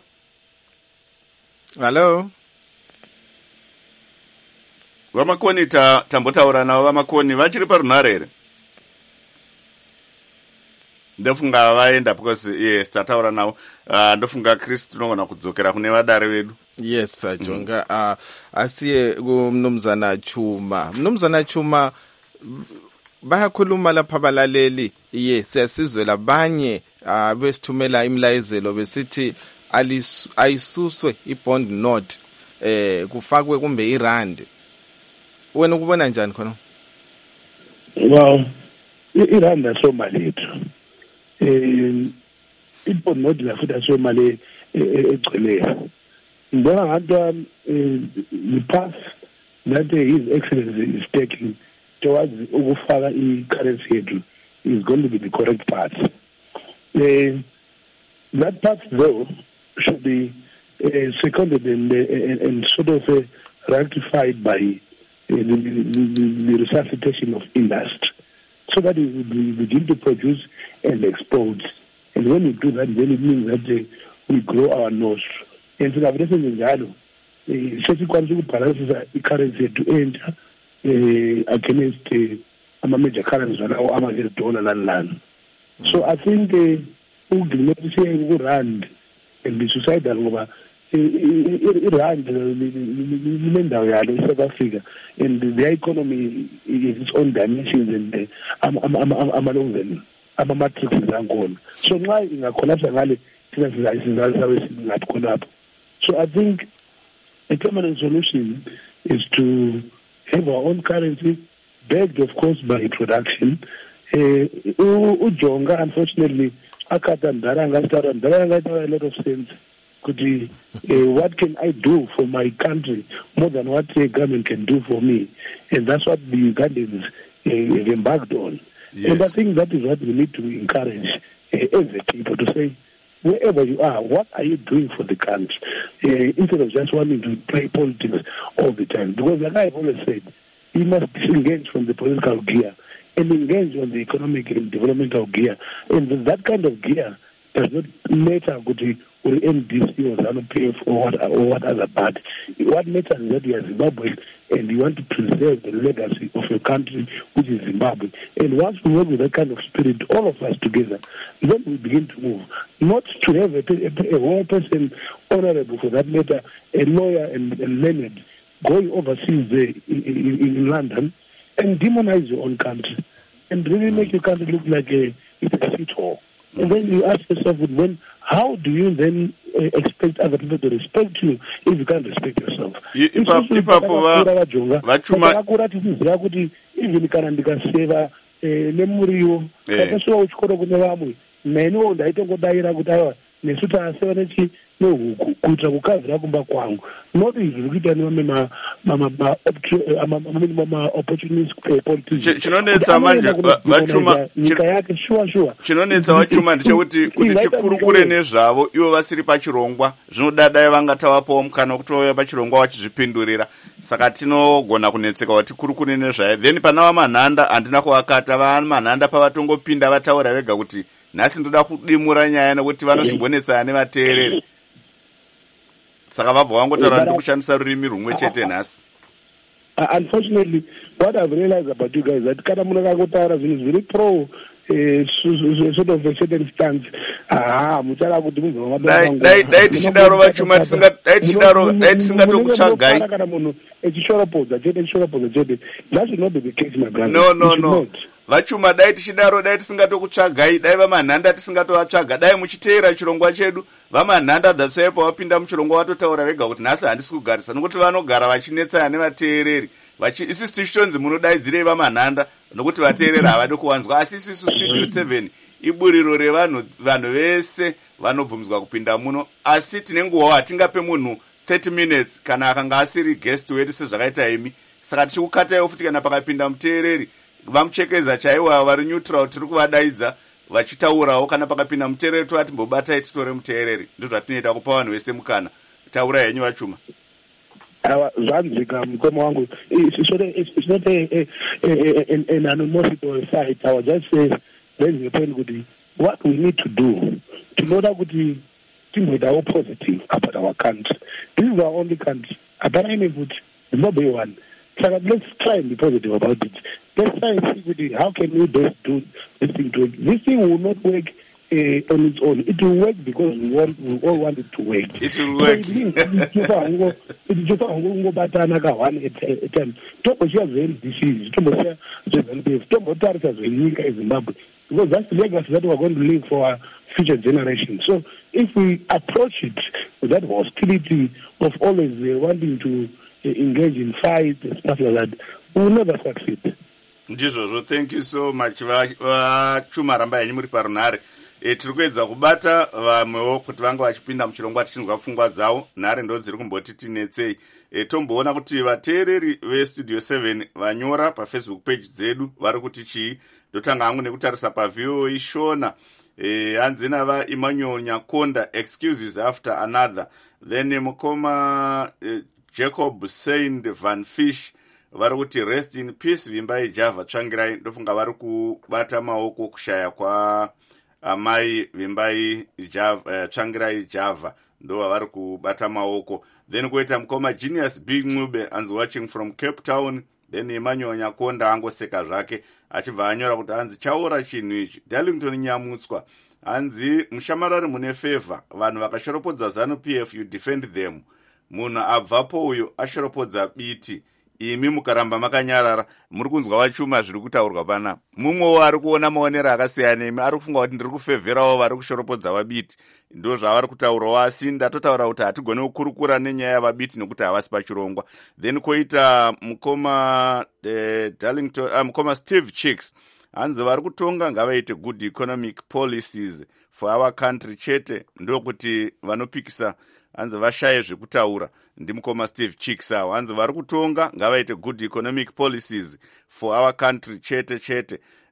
Hello. Vamakoni ta tambotaura navo vamakoni vachiri parunhare here. Ndofunga vaenda because yes tataura navo uh, ndofunga Chris tinogona kudzokera kune vadare vedu. Yes ajonga mm. uh, asiye kumnumzana Chuma. Mnumzana Chuma bayakhuluma lapha abalaleli. Yes siyasizwe labanye uh, besithumela imlayezelo besithi ayisuswe ibond note eh kufakwe kumbe irand. Wena ukubona njani khona? Well, irand asomali ethu. Eh ibond note la futhi asomali egcweleyo. Ngibona ngathi the path that his excellency is taking towards ukufaka i-currency yethu is going to be the correct path. Uh, that path though should be uh, seconded and, uh, and, and sort of uh, rectified by uh, the, the, the resuscitation of industry, so that it will begin to produce and export. And when we do that, then it means that uh, we grow our nose. And so that njalo sesikwanisa ukubhalansisa i-currency yethu entsha uh, against uh, ama-major currencies alawo ama-dollar lani lani. So I think ukugcina siye kurand and be suicidal ngoba irand linendawo yalo eSouth Africa and the economy is its own dimensions and ama-level ama-matrices angkhona. So nxa ingakhonapha ngale thina sizabe singathi khonapho. So I think a permanent solution is to have our own currency, backed of course by production. Ujonga, uh, unfortunately, akata ndaranga ndaranga ndaranga a lot of sense. Could be, uh, what can I do for my country more than what the government can do for me? And that's what the Ugandans uh, have embarked on. Yes. And I think that is what we need to encourage uh, as a people to say, wherever you are, what are you doing for the country? Uh, instead of just wanting to play politics all the time. Because like I've always said, you must disengage from the political gear and engage on the economic and developmental gear. And that kind of gear does not matter good or N D C or ZANU-P F or what, or what other part. What matters is that you are Zimbabwean and you want to preserve the legacy of your country, which is Zimbabwe. And once we work with that kind of spirit, all of us together, then we begin to move. Not to have a, a, a whole person, honorable for that matter, a lawyer and, and learned, going overseas there in, in, in London and demonize your own country and really make your country look like a, it's a shithole. And then you ask yourself, when, how do you then uh, expect other people to respect you if you can't respect yourself? Vachuma tiziziva kuti even kana ndikaseva nemuriwo kakasova uchikoro kune vamwe meniwo ndaitongodaira kuti aiwa nesu taaseva nechi nehuku kuitira kukazira kumba kwangu not izvi kuita nemamwe ma-opportunist politicians. Chinonetsa manje Vachuma, nyika yake shuwa shuwa. Chinonetsa Vachuma ndechekuti kuti tikurukure nezvavo ivo vasiri pachirongwa zvinodadai vangatavapawo mukana wekutouya pachirongwa vachizvipindurira. Saka tinogona kunetseka kuti tikurukure nezvayo. Then pana vamanhanda handina kuvakata vamanhanda pavatongopinda vataura vega kuti nhasi ndoda kudimura nyaya nekuti vanozimbonetsana nevateereri. Saka vabva vangotaura ndi kushandisa rurimi rumwe chete nhasi. Unfortunately, what I've realized about you guys is that kana munhu akakotaura zvinhu zviri pro sort of a certain stance, aha muchara kuti munhu dai tichidaro Vachuma dai tichidaro dai tisingatokutsvagai kana munhu echishoropodza chete echishoropodza chete. That should not be the case, my brother. No, no, no. Vachuma dai tichidaro dai tisingatokutsvagai dai vamanhanda tisingatovatsvaga dai muchiteera chirongwa chedu vamanhanda dasai pavapinda muchirongwa vatotaura vega kuti nhasi handisi kugarisa nokuti vanogara vachinetsana nevateereri isisi tichitonzi munodaidzirei vamanhanda nokuti vateereri havadi kuwanzwa asi isisu studio seven iburiro revanhu vanhu vese vanobvumidzwa kupinda muno asi tine nguva hatingape munhu thirty minutes kana akanga asiri guest wedu sezvakaita imi. Saka tichikukataiwo futi kana pakapinda muteereri vamuchekeza chaiwa vari neutral tiri kuvadaidza vachitaurawo kana pakapinda muteereri tovati mbobatai titore muteereri ndozvatinoita kupa vanhu vese mukana. Taura henyu Vachuma. Zvanzika mukoma wangu, it's not an animosity or a fight. I was just saying raising a point kuti what we need to do in order kuti timboitawo positive about our country. This is our only country. Apana ine kuti Zimbabwe one. So let's try and be positive about it. Let's try and see how can we best do this thing to work. This thing will not work uh, on its own. It will work because we want, we all want it to work. It will work. So it means it's just a one at a time. Tomo share very disease. Tomo share Tomo tarisa Zimbabwe Zimbabwe because that's the legacy that we're going to leave for our future generations. So if we approach it with that hostility of always uh, wanting to uh, engage in fight and stuff like that, we will never succeed. Ndizvozvo, thank you so much Vachuma ramba yenyu muri parunhare. E, tiri kuedza kubata vamwewo kuti vange vachipinda muchirongwa tichinzwa pfungwa dzavo. Nhare ndo dziri kumboti tinetsei. E, tomboona kuti vateereri vestudio seven vanyora pafacebook page dzedu vari kuti chii. Ndotanga hangu nekutarisa paV O A Shona. E, hanzi nava Emmanuel Nyakonda, excuses after another. Then mukoma e, Jacob Saint Van Fish vari kuti rest in peace Vimbai Java Tsvangirai. Ndofunga vari kubata maoko kushaya kwa amai Vimbai Java, uh, Tsvangirai Java ndo vari kubata maoko. Then kuita mukoma Genius Big Ngube hanzi watching from Cape Town. Then Emmanuel Nyakonda angoseka zvake achibva anyora kuti hanzi chaora chinhu ichi Darlington Nyamutswa hanzi mushamarari mune favor vanhu vakashoropodza ZANU-P F you defend them. Munhu abvapo uyo ashoropodza biti imi mukaramba makanyarara. Muri kunzwa Vachuma zviri kutaurwa pana mumwewo ari kuona maonero akasiyana imi ari kufunga kuti ndiri kufevherawo vari kushoropodza vabiti ndo zvavari kutaurawo asi ndatotaura kuti hatigone kukurukura nenyaya yavabiti nekuti havasi pachirongwa. Then koita mukoma eh, Darlington uh, mukoma Steve Chicks hanzi vari kutonga ngavaite good economic policies for our country chete ndokuti vanopikisa hanzi vashaye zvekutaura. Ndi mukoma Steve Chicks awo hanzi vari kutonga ngavaite good economic policies for our country chete chete.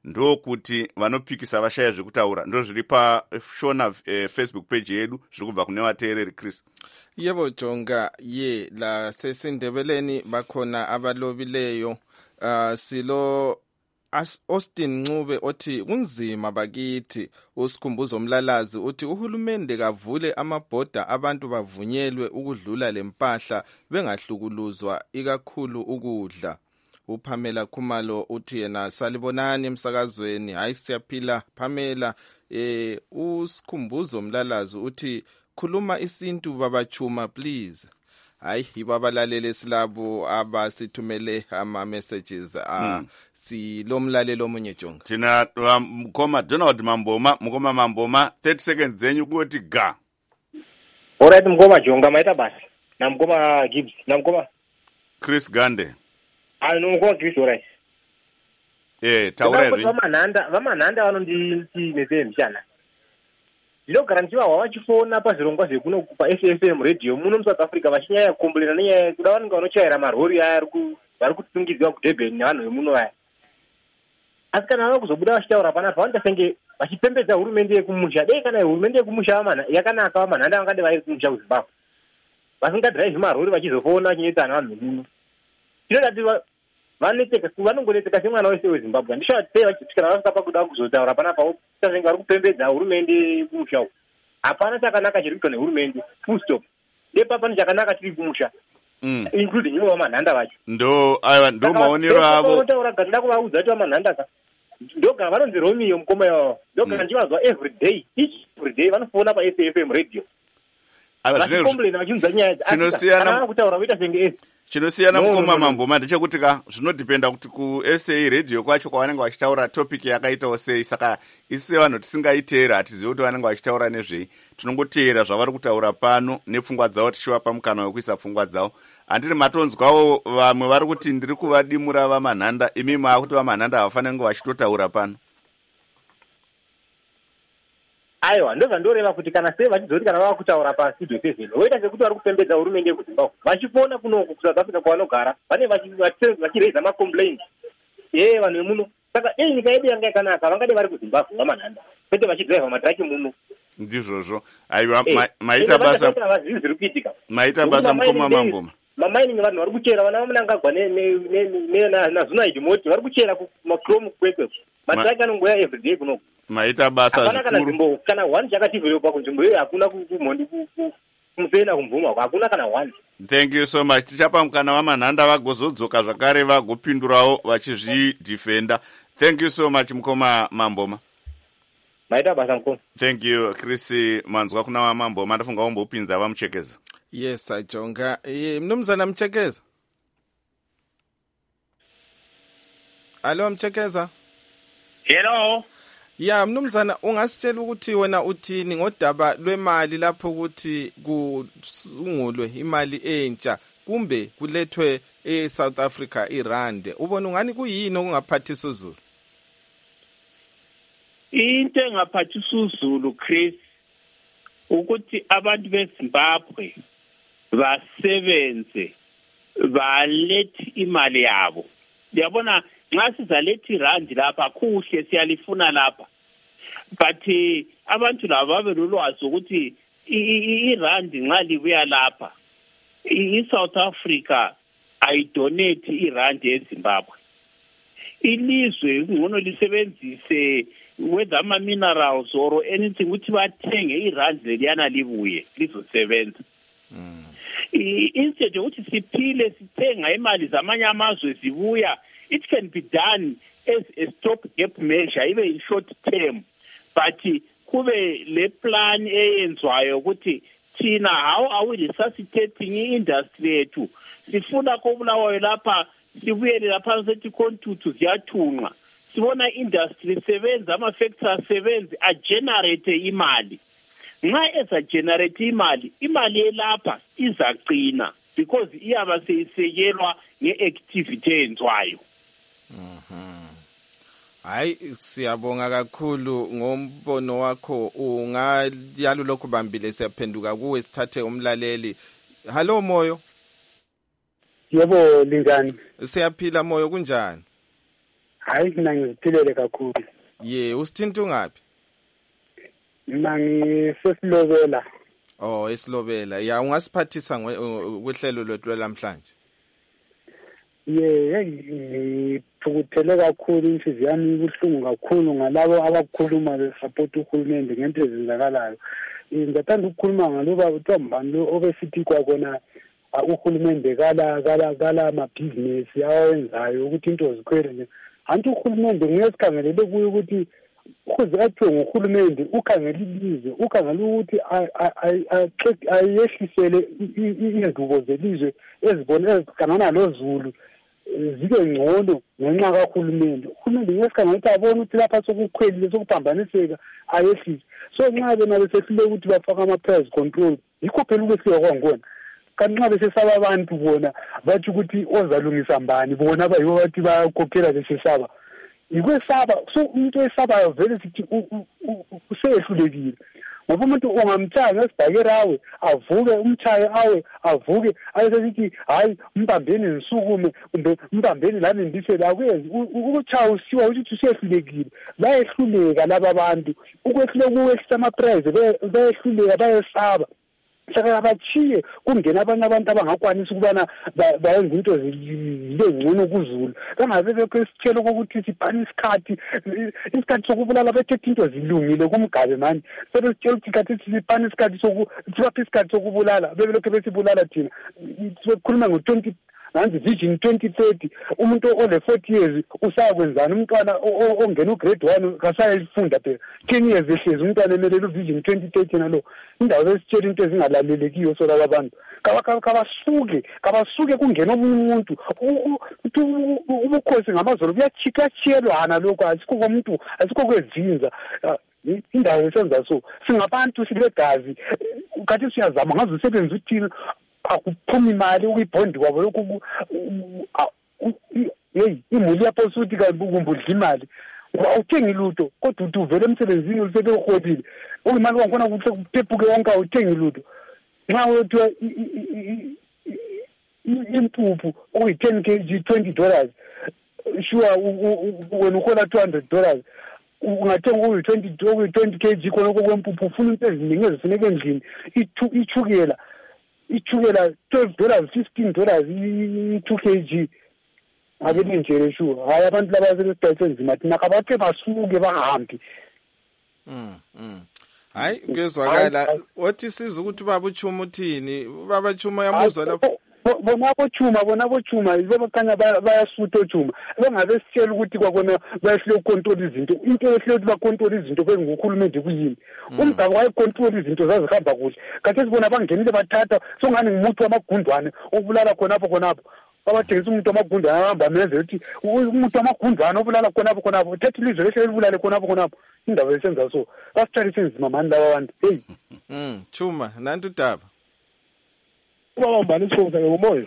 ndokuti vanopikisa vashaya zvekutaura. Ndo zviri pashona eh, Facebook page yedu zviri kubva kune vateereri. Chris. Yebo Jonga, ye la sesindebeleni bakhona abalobileyo. Uh, silo Austin Ncube othi kunzima bakithi. Usikhumbuzo Mlalazi uthi uhulumende kavule amabhoda abantu bavunyelwe ukudlula lempahla bengahlukuluzwa ikakhulu ukudla. uPamela Khumalo uthi yena salibonani emsakazweni. Hayi siyaphila Pamela. Eh usikhumbuzo Mlalazi uthi khuluma isintu babachuma please. Hayi ibabalalele silabo abasithumele ama messages ah hmm. si lomlalelo omunye Jonga. Thina mkhoma Donald Mamboma, mkhoma Mamboma thirty seconds zenyu ukuthi ga. Alright mkhoma Jonga maita basi. Na mkhoma Gibbs, na mkhoma Chris Gande. Ah no mkhoma Chris alright. Eh taureri. Vamananda, vamananda vanondi nese mshana. Ndinogarantiwa wavachifona pazvirongwa zvekuno pa S F M radio muno muSouth Africa vachinyaya kukombolera nenyaya kuda vanenge vanochaira marori aya vari kutungidzwa kuDurban nevanhu vemuno vaya. Asi kana vava kuzobuda vachitaura panapa vanoita senge vachipembedza hurumende yekumusha. Dei kana hurumende yekumusha vamana yakanaka vamanhanda vangade vari kumusha kuZimbabwe. Vasingadhiraivhi marori vachizofona vachinetsa navanhu vemuno. Tinodati vaneteka vanongoneteka semwana wese weZimbabwe. Ndisho sei vachisvikira vasapa kuda kuzotaura panapa senge vari kupembedza hurumende yekumusha. Hapana chakanaka chiri kuitwa nehurumende. Full stop. Ndepapani chakanaka chiri kumusha. Mm. Including ivo vamanhanda vacho. Ndo aiwa ndo maonero avo. Vanotaura kuti ndakuvaudza kuti vamanhanda ka. Ndoga vanonzi Romeo mukoma yavo. Ndoga mm. ndivazwa every day. Each every day vanofona pa S F M radio. Aiwa zvino vachikombolena vachiudza nyaya idzi. Chinosiyana kutaura kuita senge esi. Chinosiyana no, mukoma no, no, Mamboma ndechekuti ka zvinodependa kuti ku S A radio kwacho kwavanenge vachitaura topic yakaitawo sei. Saka isi vanhu tisingaiteera hatizivi kuti vanenge vachitaura nezvei. Tinongoteera zvavari kutaura pano nepfungwa dzavo tichivapa mukana wekuisa pfungwa dzavo. Handiri matonzwawo vamwe vari kuti ndiri kuvadimura vamanhanda imi maakuti vamanhanda havafaniri kunge vachitotaura pano. Aiwa ndozvandoreva kuti kana sei vachizoti kana vava kutaura pastudio seven voita sekuti vari kupembedza hurumende yekuZimbabwe. Vachifona kunoko kuSouth Africa kwavanogara vane vachireza macomplaints ye vanhu vemuno. Saka dei nyika yedu yanga yakanaka vangade vari kuZimbabwe vamanhanda kwete vachidhiraivha matraki muno. Ndizvozvo. Aiwa maita basa zviri kuitika. Maita basa mukoma Mamboma. Mamining vanhu vari kuchera vana vamunangagwa naZunaid Moti vari kuchera kumachrome kwekwe. Matraki anongoya everyday kunoko. Maita basa zvikuru. Kana nzvimbo kana one chakativelopa kunzvimbo iyo hakuna kumhondi kumusena kumvuma hakuna kana one. Thank you so much. Tichapa mukana vamanhanda vagozodzoka zvakare vagopindurawo vachizvidefenda. Thank you so much mukoma Mamboma. Maita basa mukoma. Thank you Chris Manzwa kuna wa Mamboma ndafunga wombopinza vamuchekeza. Yes Ajonga. Eh mnumzana Mchekeza. Alo Mchekeza. Hello. Ya mnumzana ungasitshela ukuthi wena uthini ngodaba lwemali lapho ukuthi kusungulwe imali entsha kumbe kulethwe eSouth Africa irand. Ubona ungani kuyini okungaphathisa uZulu? Into engaphathisa uZulu Chris ukuthi abantu beZimbabwe basebenze balethi imali yabo. Yabona nxa sizalethi irand lapha kuhle siyalifuna lapha. But abantu laba babelolwazi ukuthi irand nxa libuya lapha iSouth Africa ayidonate irand eZimbabwe. Ilizwe ngcono lisebenzise whether ama minerals or anything ukuthi bathenge irand leliyana libuye lizosebenza. Mm. Instead ukuthi siphile sithenga imali zamanye amazwe zibuya, it can be done as a stop gap measure even in short term, but kube le plan eyenzwayo ukuthi thina how are we resuscitating industry yethu sifuna kobulawayo lapha sibuyele lapha sethi kontutu ziyathunqa sibona industry sebenza ama factors sebenza a generate imali. Nxa eza generate imali imali elapha izaqina because iyaba seyisekelwa ngeactivity eyenzwayo. Mhm. Hayi siyabonga kakhulu ngombono wakho ungayalo lokho bambile siyaphenduka kuwe sithathe umlaleli. Hello Moyo. Yebo linjani? Siyaphila Moyo kunjani? Hayi mina ngiziphilele kakhulu. Ye, usithinta ungaphi? Mina ngisesilobela. Oh, esilobela. Ya ungasiphathisa kwehlelo lwethu namhlanje. Ye, ngithukuthele kakhulu inhliziyo yami ibuhlungu kakhulu ngalabo abakhuluma besupport uhulumende ngento ezenzakalayo. Ngiyathanda ukukhuluma ngaloba uThombani lo obesithi kwakona uhulumende kala kala kala amabhizinesi awenzayo ukuthi into zikhwele nje. Anti uhulumende ngiyesikhangelele kuyo ukuthi ukuze athiwe nguhulumende ukhangela ilizwe ukhangela ukuthi ayehlisele izindubo zelizwe ezibona ezikanana lozulu zibe ngcono ngenxa kahulumende. Uhulumende ngesikhathi ukuthi abone ukuthi lapha sokukhwelile sokuphambaniseka ayehlise. So nxa bena besehlule ukuthi bafaka ama-price control yikho phela ukwehliwa kwangona. Kanti nxa besesaba abantu bona bathi ukuthi ozalungisa mbani bona bayibo bathi bayakhokhela besesaba. Ikwesaba so umuntu esabayo vele sithi usehlulekile. Ngoba umuntu ongamthaya ngesibhakera awe avuke umthaye awe avuke ayesithi hayi mbambeni nisukume kumbe mbambeni lami ndise la kwenzi ukuthaya usiwa ukuthi usehlulekile. Bayehluleka laba abantu ukwehlule kuwehlisa ama-price bayehluleka bayesaba. Saka abachiye kungena abanye abantu abangakwanisa ukubana bayenza into zibe ngcono kuzulu. Kangabe bekho isithelo ukuthi sibhani isikhathi isikhathi sokubulala bethethe into zilungile kumgabe manje. Sebesitshela ukuthi kathi sibhani isikhathi soku sibapha isikhathi sokubulala bebelokho besibulala thina. Sikhuluma ngo-twenty nanzi vision twenty thirty umuntu ole forty years usakwenzana umntwana ongena ugrade one kasayifunda phela ten years ehlezi umntwana emelele uvision twenty thirty nalo indawo besitshela into ezingalalelekiyo so laba bantu kabasuke kabasuke kungena umuntu ubukhosi ngamazolo buyachikachiyelwana lokho asikho komuntu asikho kwezinza indawo esenza so singabantu sibegazi kathi siyazama ngaze usebenza uthini akuphuma imali ukuyibhondi kwabo lokhu hey imuli yapho suthi kabukumbudla imali awuthengi ilutho kodwa uthi uvele emsebenzini usebeholile uyimali wakhona ukuthi kuphephuke wonke awuthengi ilutho nxa uthi impuphu uyi ten kilograms twenty dollars sure wena ukhola two hundred dollars ungathenga uyi twenty twenty kilograms khona kwempuphu ufuna into eziningi ezifuneka endlini ichukela ichukela twelve dollars fifteen dollars i-two kilograms ngabe nje sure hayi abantu laba sebedayisa nzima thina kabathe basuke bahambi mm mm hayi kuyezwakala wathi siza ukuthi baba uchuma uthini baba chuma yamuzwa lapho bona bochuma bona bochuma ibebakhanya bayasutha ochuma bengabe sitshela ukuthi kwakona bayehlule ukontrol izinto into ehlule ukuthi bakontrol izinto bengukhulumende kuyini umgaba wayekontrol izinto zazihamba kuhle kathi sibona bangenile bathatha songani ngumuntu wamagundwane obulala khonapho khonapho abathengisa umuntu wamagundwane ahamba menze ukuthi umuntu wamagundwane obulala khonapho khonapho thatha ilizwe lehle libulale khonapho khonapho indaba esenza so basithathe senzima mani laba bantu hey mm chuma nantu daba Ubaba mbani isifonza ngomoyo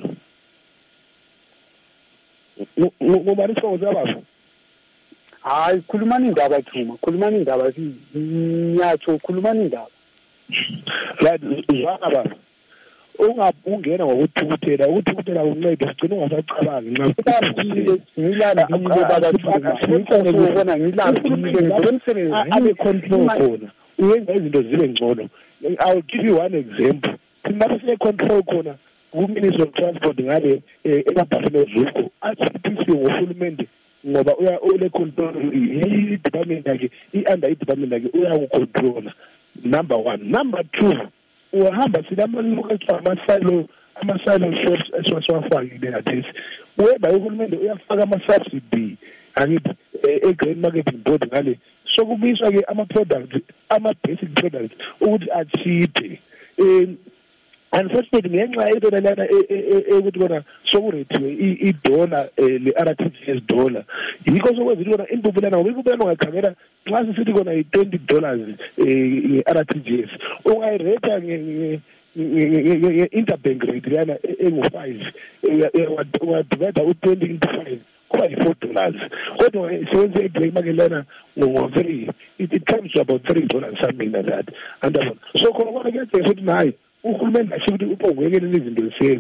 ngubani isifonza baba hayi khulumani indaba Thuma khulumani indaba sinyatsho khulumani indaba la uzwana baba ungabungena ngokuthukuthela ukuthukuthela uncede sigcina ungasacabangi nxa ngilambile baba Thuma ngikubona ngilambile ngomsebenzi abe control khona uyenza izinto zibe ngcono. I'll give you one example. Singabe siye control khona ku-Ministry of Transport ngale emabhasini ezuko athi ngohulumende ngoba uya ule control i-department yakhe i-under i-department yakhe uyakucontrola. Number one. Number two, uhamba silama-local amasilo amasilo shops esiwafakile khathesi weba uhulumende uyafaka ama-subsidy angithi e-grain marketing board ngale sokubiswa-ke ama-products ama-basic products ukuthi achiphe um unfortunately ngenxa yento lana ukuthi kona sokurethiwe i-dollar le-R T G S dollar yikho sokwenza ukuthi kona impuphu lana ngoba impuphu lana ungakhangela nxa sisithi kona yi-twenty dollars i-R T G S ungayiretha nge-interbank rate lana engu-five ungadivida u-twenty into five kuba yi-four dollars kodwa sebenzise i-black market lana ngo-three it comes to about three dollars something like that andabona so khona kona kuyenzeka futhi naye uhulumende asho ukuthi upho ngekele izinto zisenza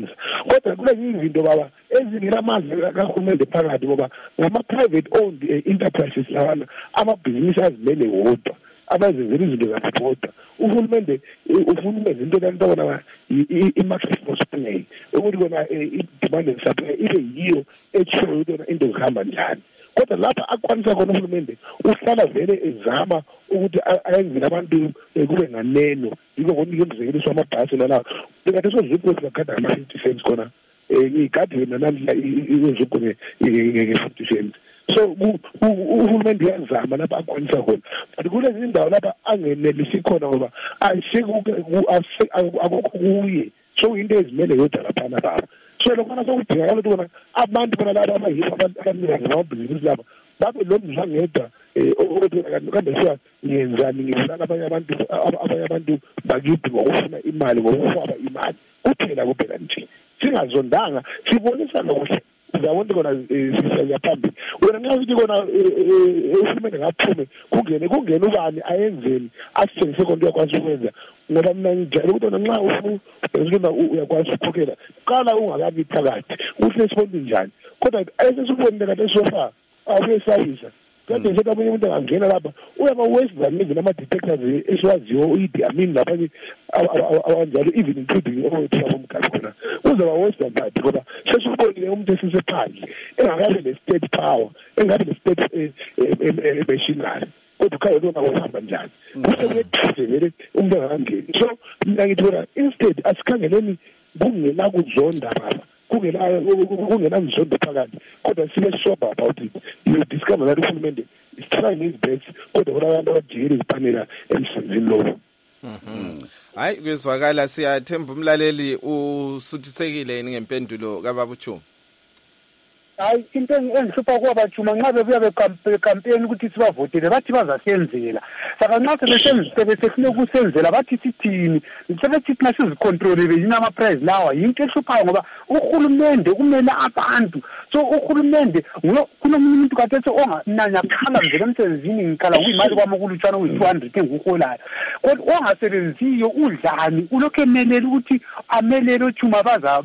kodwa kulezi izinto baba ezingelamazwi kahulumende phakathi ngoba ngama-private owned enterprises lawana amabhizinisi azimele wodwa abazenzela izinto zabodwa. Uhulumende ufuna ukwenza into lento kona i-market force play ukuthi kona i-demand and supply ibe yiyo etshoyo ukuthi into zihamba njani. Kodwa lapha akwanisa khona uhulumende uhlala vele ezama ukuthi ayenzele abantu kube nganeno yiko konke imizekeliso amabhasi nalawo bekathi sozipho zingakada ama-fifty cents khona ngiyigadi namhla izipho nge-fifty cents. So uhulumende uyazama lapha akwanisa khona but kulezi zindawo lapha angenelisi khona ngoba akukho kuye so into ezimele yodwa laphana baba. So lokho sokudingakala ukuthi kona abantu bona laba abayibo abanikazi ngamabhizinisi laba babe lo mzangedwa ukuthi kade siya ngiyenzani ngibulala abanye abantu abanye abantu bakithi ngokufuna imali ngokufaba imali kuphela kuphela nje singazondanga sibonisa nokuhle uzabona kona sisaya phambili wena nxa uthi kona uhulumende ngaphume kungene kungene ubani ayenzeni asitshengise konke uyakwazi ukwenza ngoba mina ngijayele ukuthi nxa ufuna uyakwazi ukukhokhela qala ungakabi phakathi uhle sibone njani kodwa ayesesibonile kade sofa awuyesayisa kanti nje abanye umuntu angangena lapha uyaba waste even ama-detectors esiwaziyo uyidi amini labanye awanjalo even including owethu abomkhathi khona uzaba waste ngathi ngoba sesibonile umuntu esisephandle engakabi ne-state power engabi ne-state machinery kodwa ukhaya lona kuhamba njani kusebethize vele umuntu angangeni. So mina ngithi kona instead asikhangeleni kungela kuzonda baba kungena mzondo phakathi kodwa sibe sober about it. You discover that uhulumende is trying his best kodwa kona abantu abajikile iziphanela emsebenzini lowo. Hayi kuzwakala siyathemba umlaleli usuthisekile ngempendulo kababa uChuma. Hayi into engihlupha kwabajuma nxa bebuya bekampeni ukuthi sibavotele bathi bazasenzela saka nxa sebesenzisele sefune ukusenzela bathi sithini sebethi thina sizicontrolele yini ama-price lawa yinto ehluphayo ngoba uhulumende kumele abantu so uhulumende kunomunye umuntu kathesi ongananyakhala mvele emsebenzini ngikhala kuyimali kwami okulutshwana kuyi-two hundred engikuholayo kodwa ongasebenziyo udlani ulokhu emelele ukuthi amelele ochuma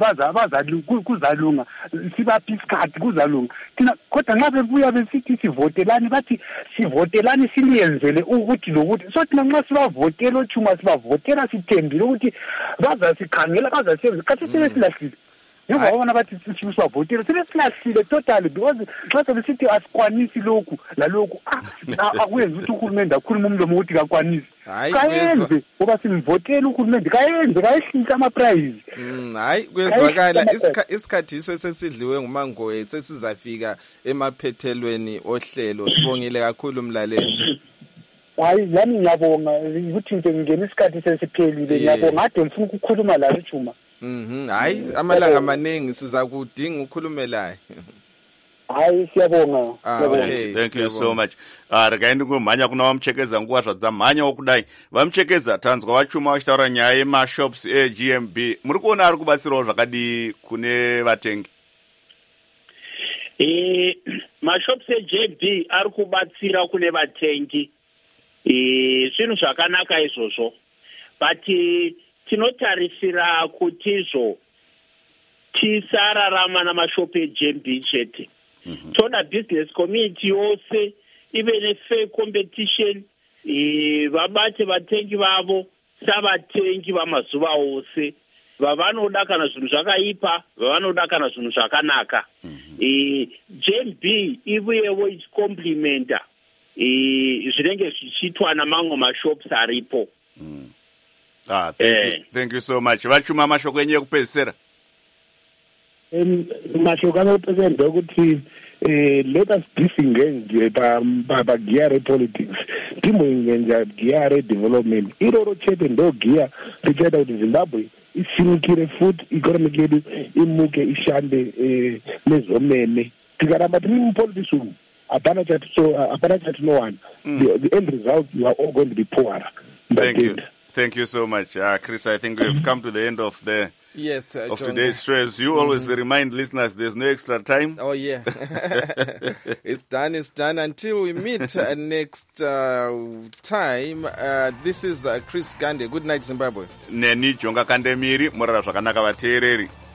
kuzalunga sibaphi isikhathi kuzalunga thina kodwa nxa bebuya besithi sivotelani bathi sivotelani siliyenzele ukuthi lokuthi so thina nxa sibavotela ochuma sibavotela sithembile ukuthi bazasikhangela bazasenza kathi sebesilahlile njengoba bona bathi sibavotela sebesilahlile totally because nxa sebesithi asikwanisi lokhu lalokhu akuyenzi ukuthi uhulumende akhuluma umlomo ukuthi kakwanisi kayenze ngoba simvotela uhulumende kayenze kayehlisa ama-prize. Hayi kwezwakala isikhathiso esesidliwe ngumangoye sesizafika emaphethelweni ohlelo sibongile kakhulu mlaleli. Hayi lami ngiyabonga ukuthi nje ngingena isikhathi sesiphelile ngiyabonga ade ngifuna ukukhuluma la eChuma. Mhm hayi amalanga amaningi siza kudinga ukukhulume laye. Hayi siyabonga. Okay, thank you so much. Ah rekaindi kumhanya kuna vamchekeza nguva zvadzamhanya wokudai vamchekeza tanzwa vachuma vachitaura nyaya yemashops eG M B muri kuona ari kubatsirawo zvakadii kune vatengi? Eh mashops eG M B ari kubatsira kune vatengi eh zvinhu zvakanaka izvozvo but tinotarisira kuti zvo tisararama namashopu eG M B chete. Mm-hmm. Toda business community yose ibe ne-fair competition vabate vatengi vavo savatengi vamazuva ose vavanoda kana zvinhu zvakaipa vavanoda kana zvinhu zvakanaka. G M B ivuyewo ichicomplimenta zvinenge zvichiitwa namamwe mashops aripo. Ah, thank, eh. you. Thank you so much. Vachuma mashoko enye ekupedzisira. Mashoko anopedzisira ndekuti let us disengage pagear politics timboingenja gear development iroro chete ndo gear richaita kuti Zimbabwe isimukire futi economic yedu imuke ishande nezvomene. Tikaramba tiri mupolitics umu hapana chatinowana. The end result you are all going to be poorer. Thank you. Thank you so much, uh, Chris. I think we've come to the end of the yes uh, of John, today's stress. You mm-hmm. always remind listeners there's no extra time. Oh yeah, it's done. It's done until we meet uh, next uh, time. Uh, this is uh, Chris Gande. Good night, Zimbabwe. Neni Jonga Kandemiri. Murara zvakanaka vateereri.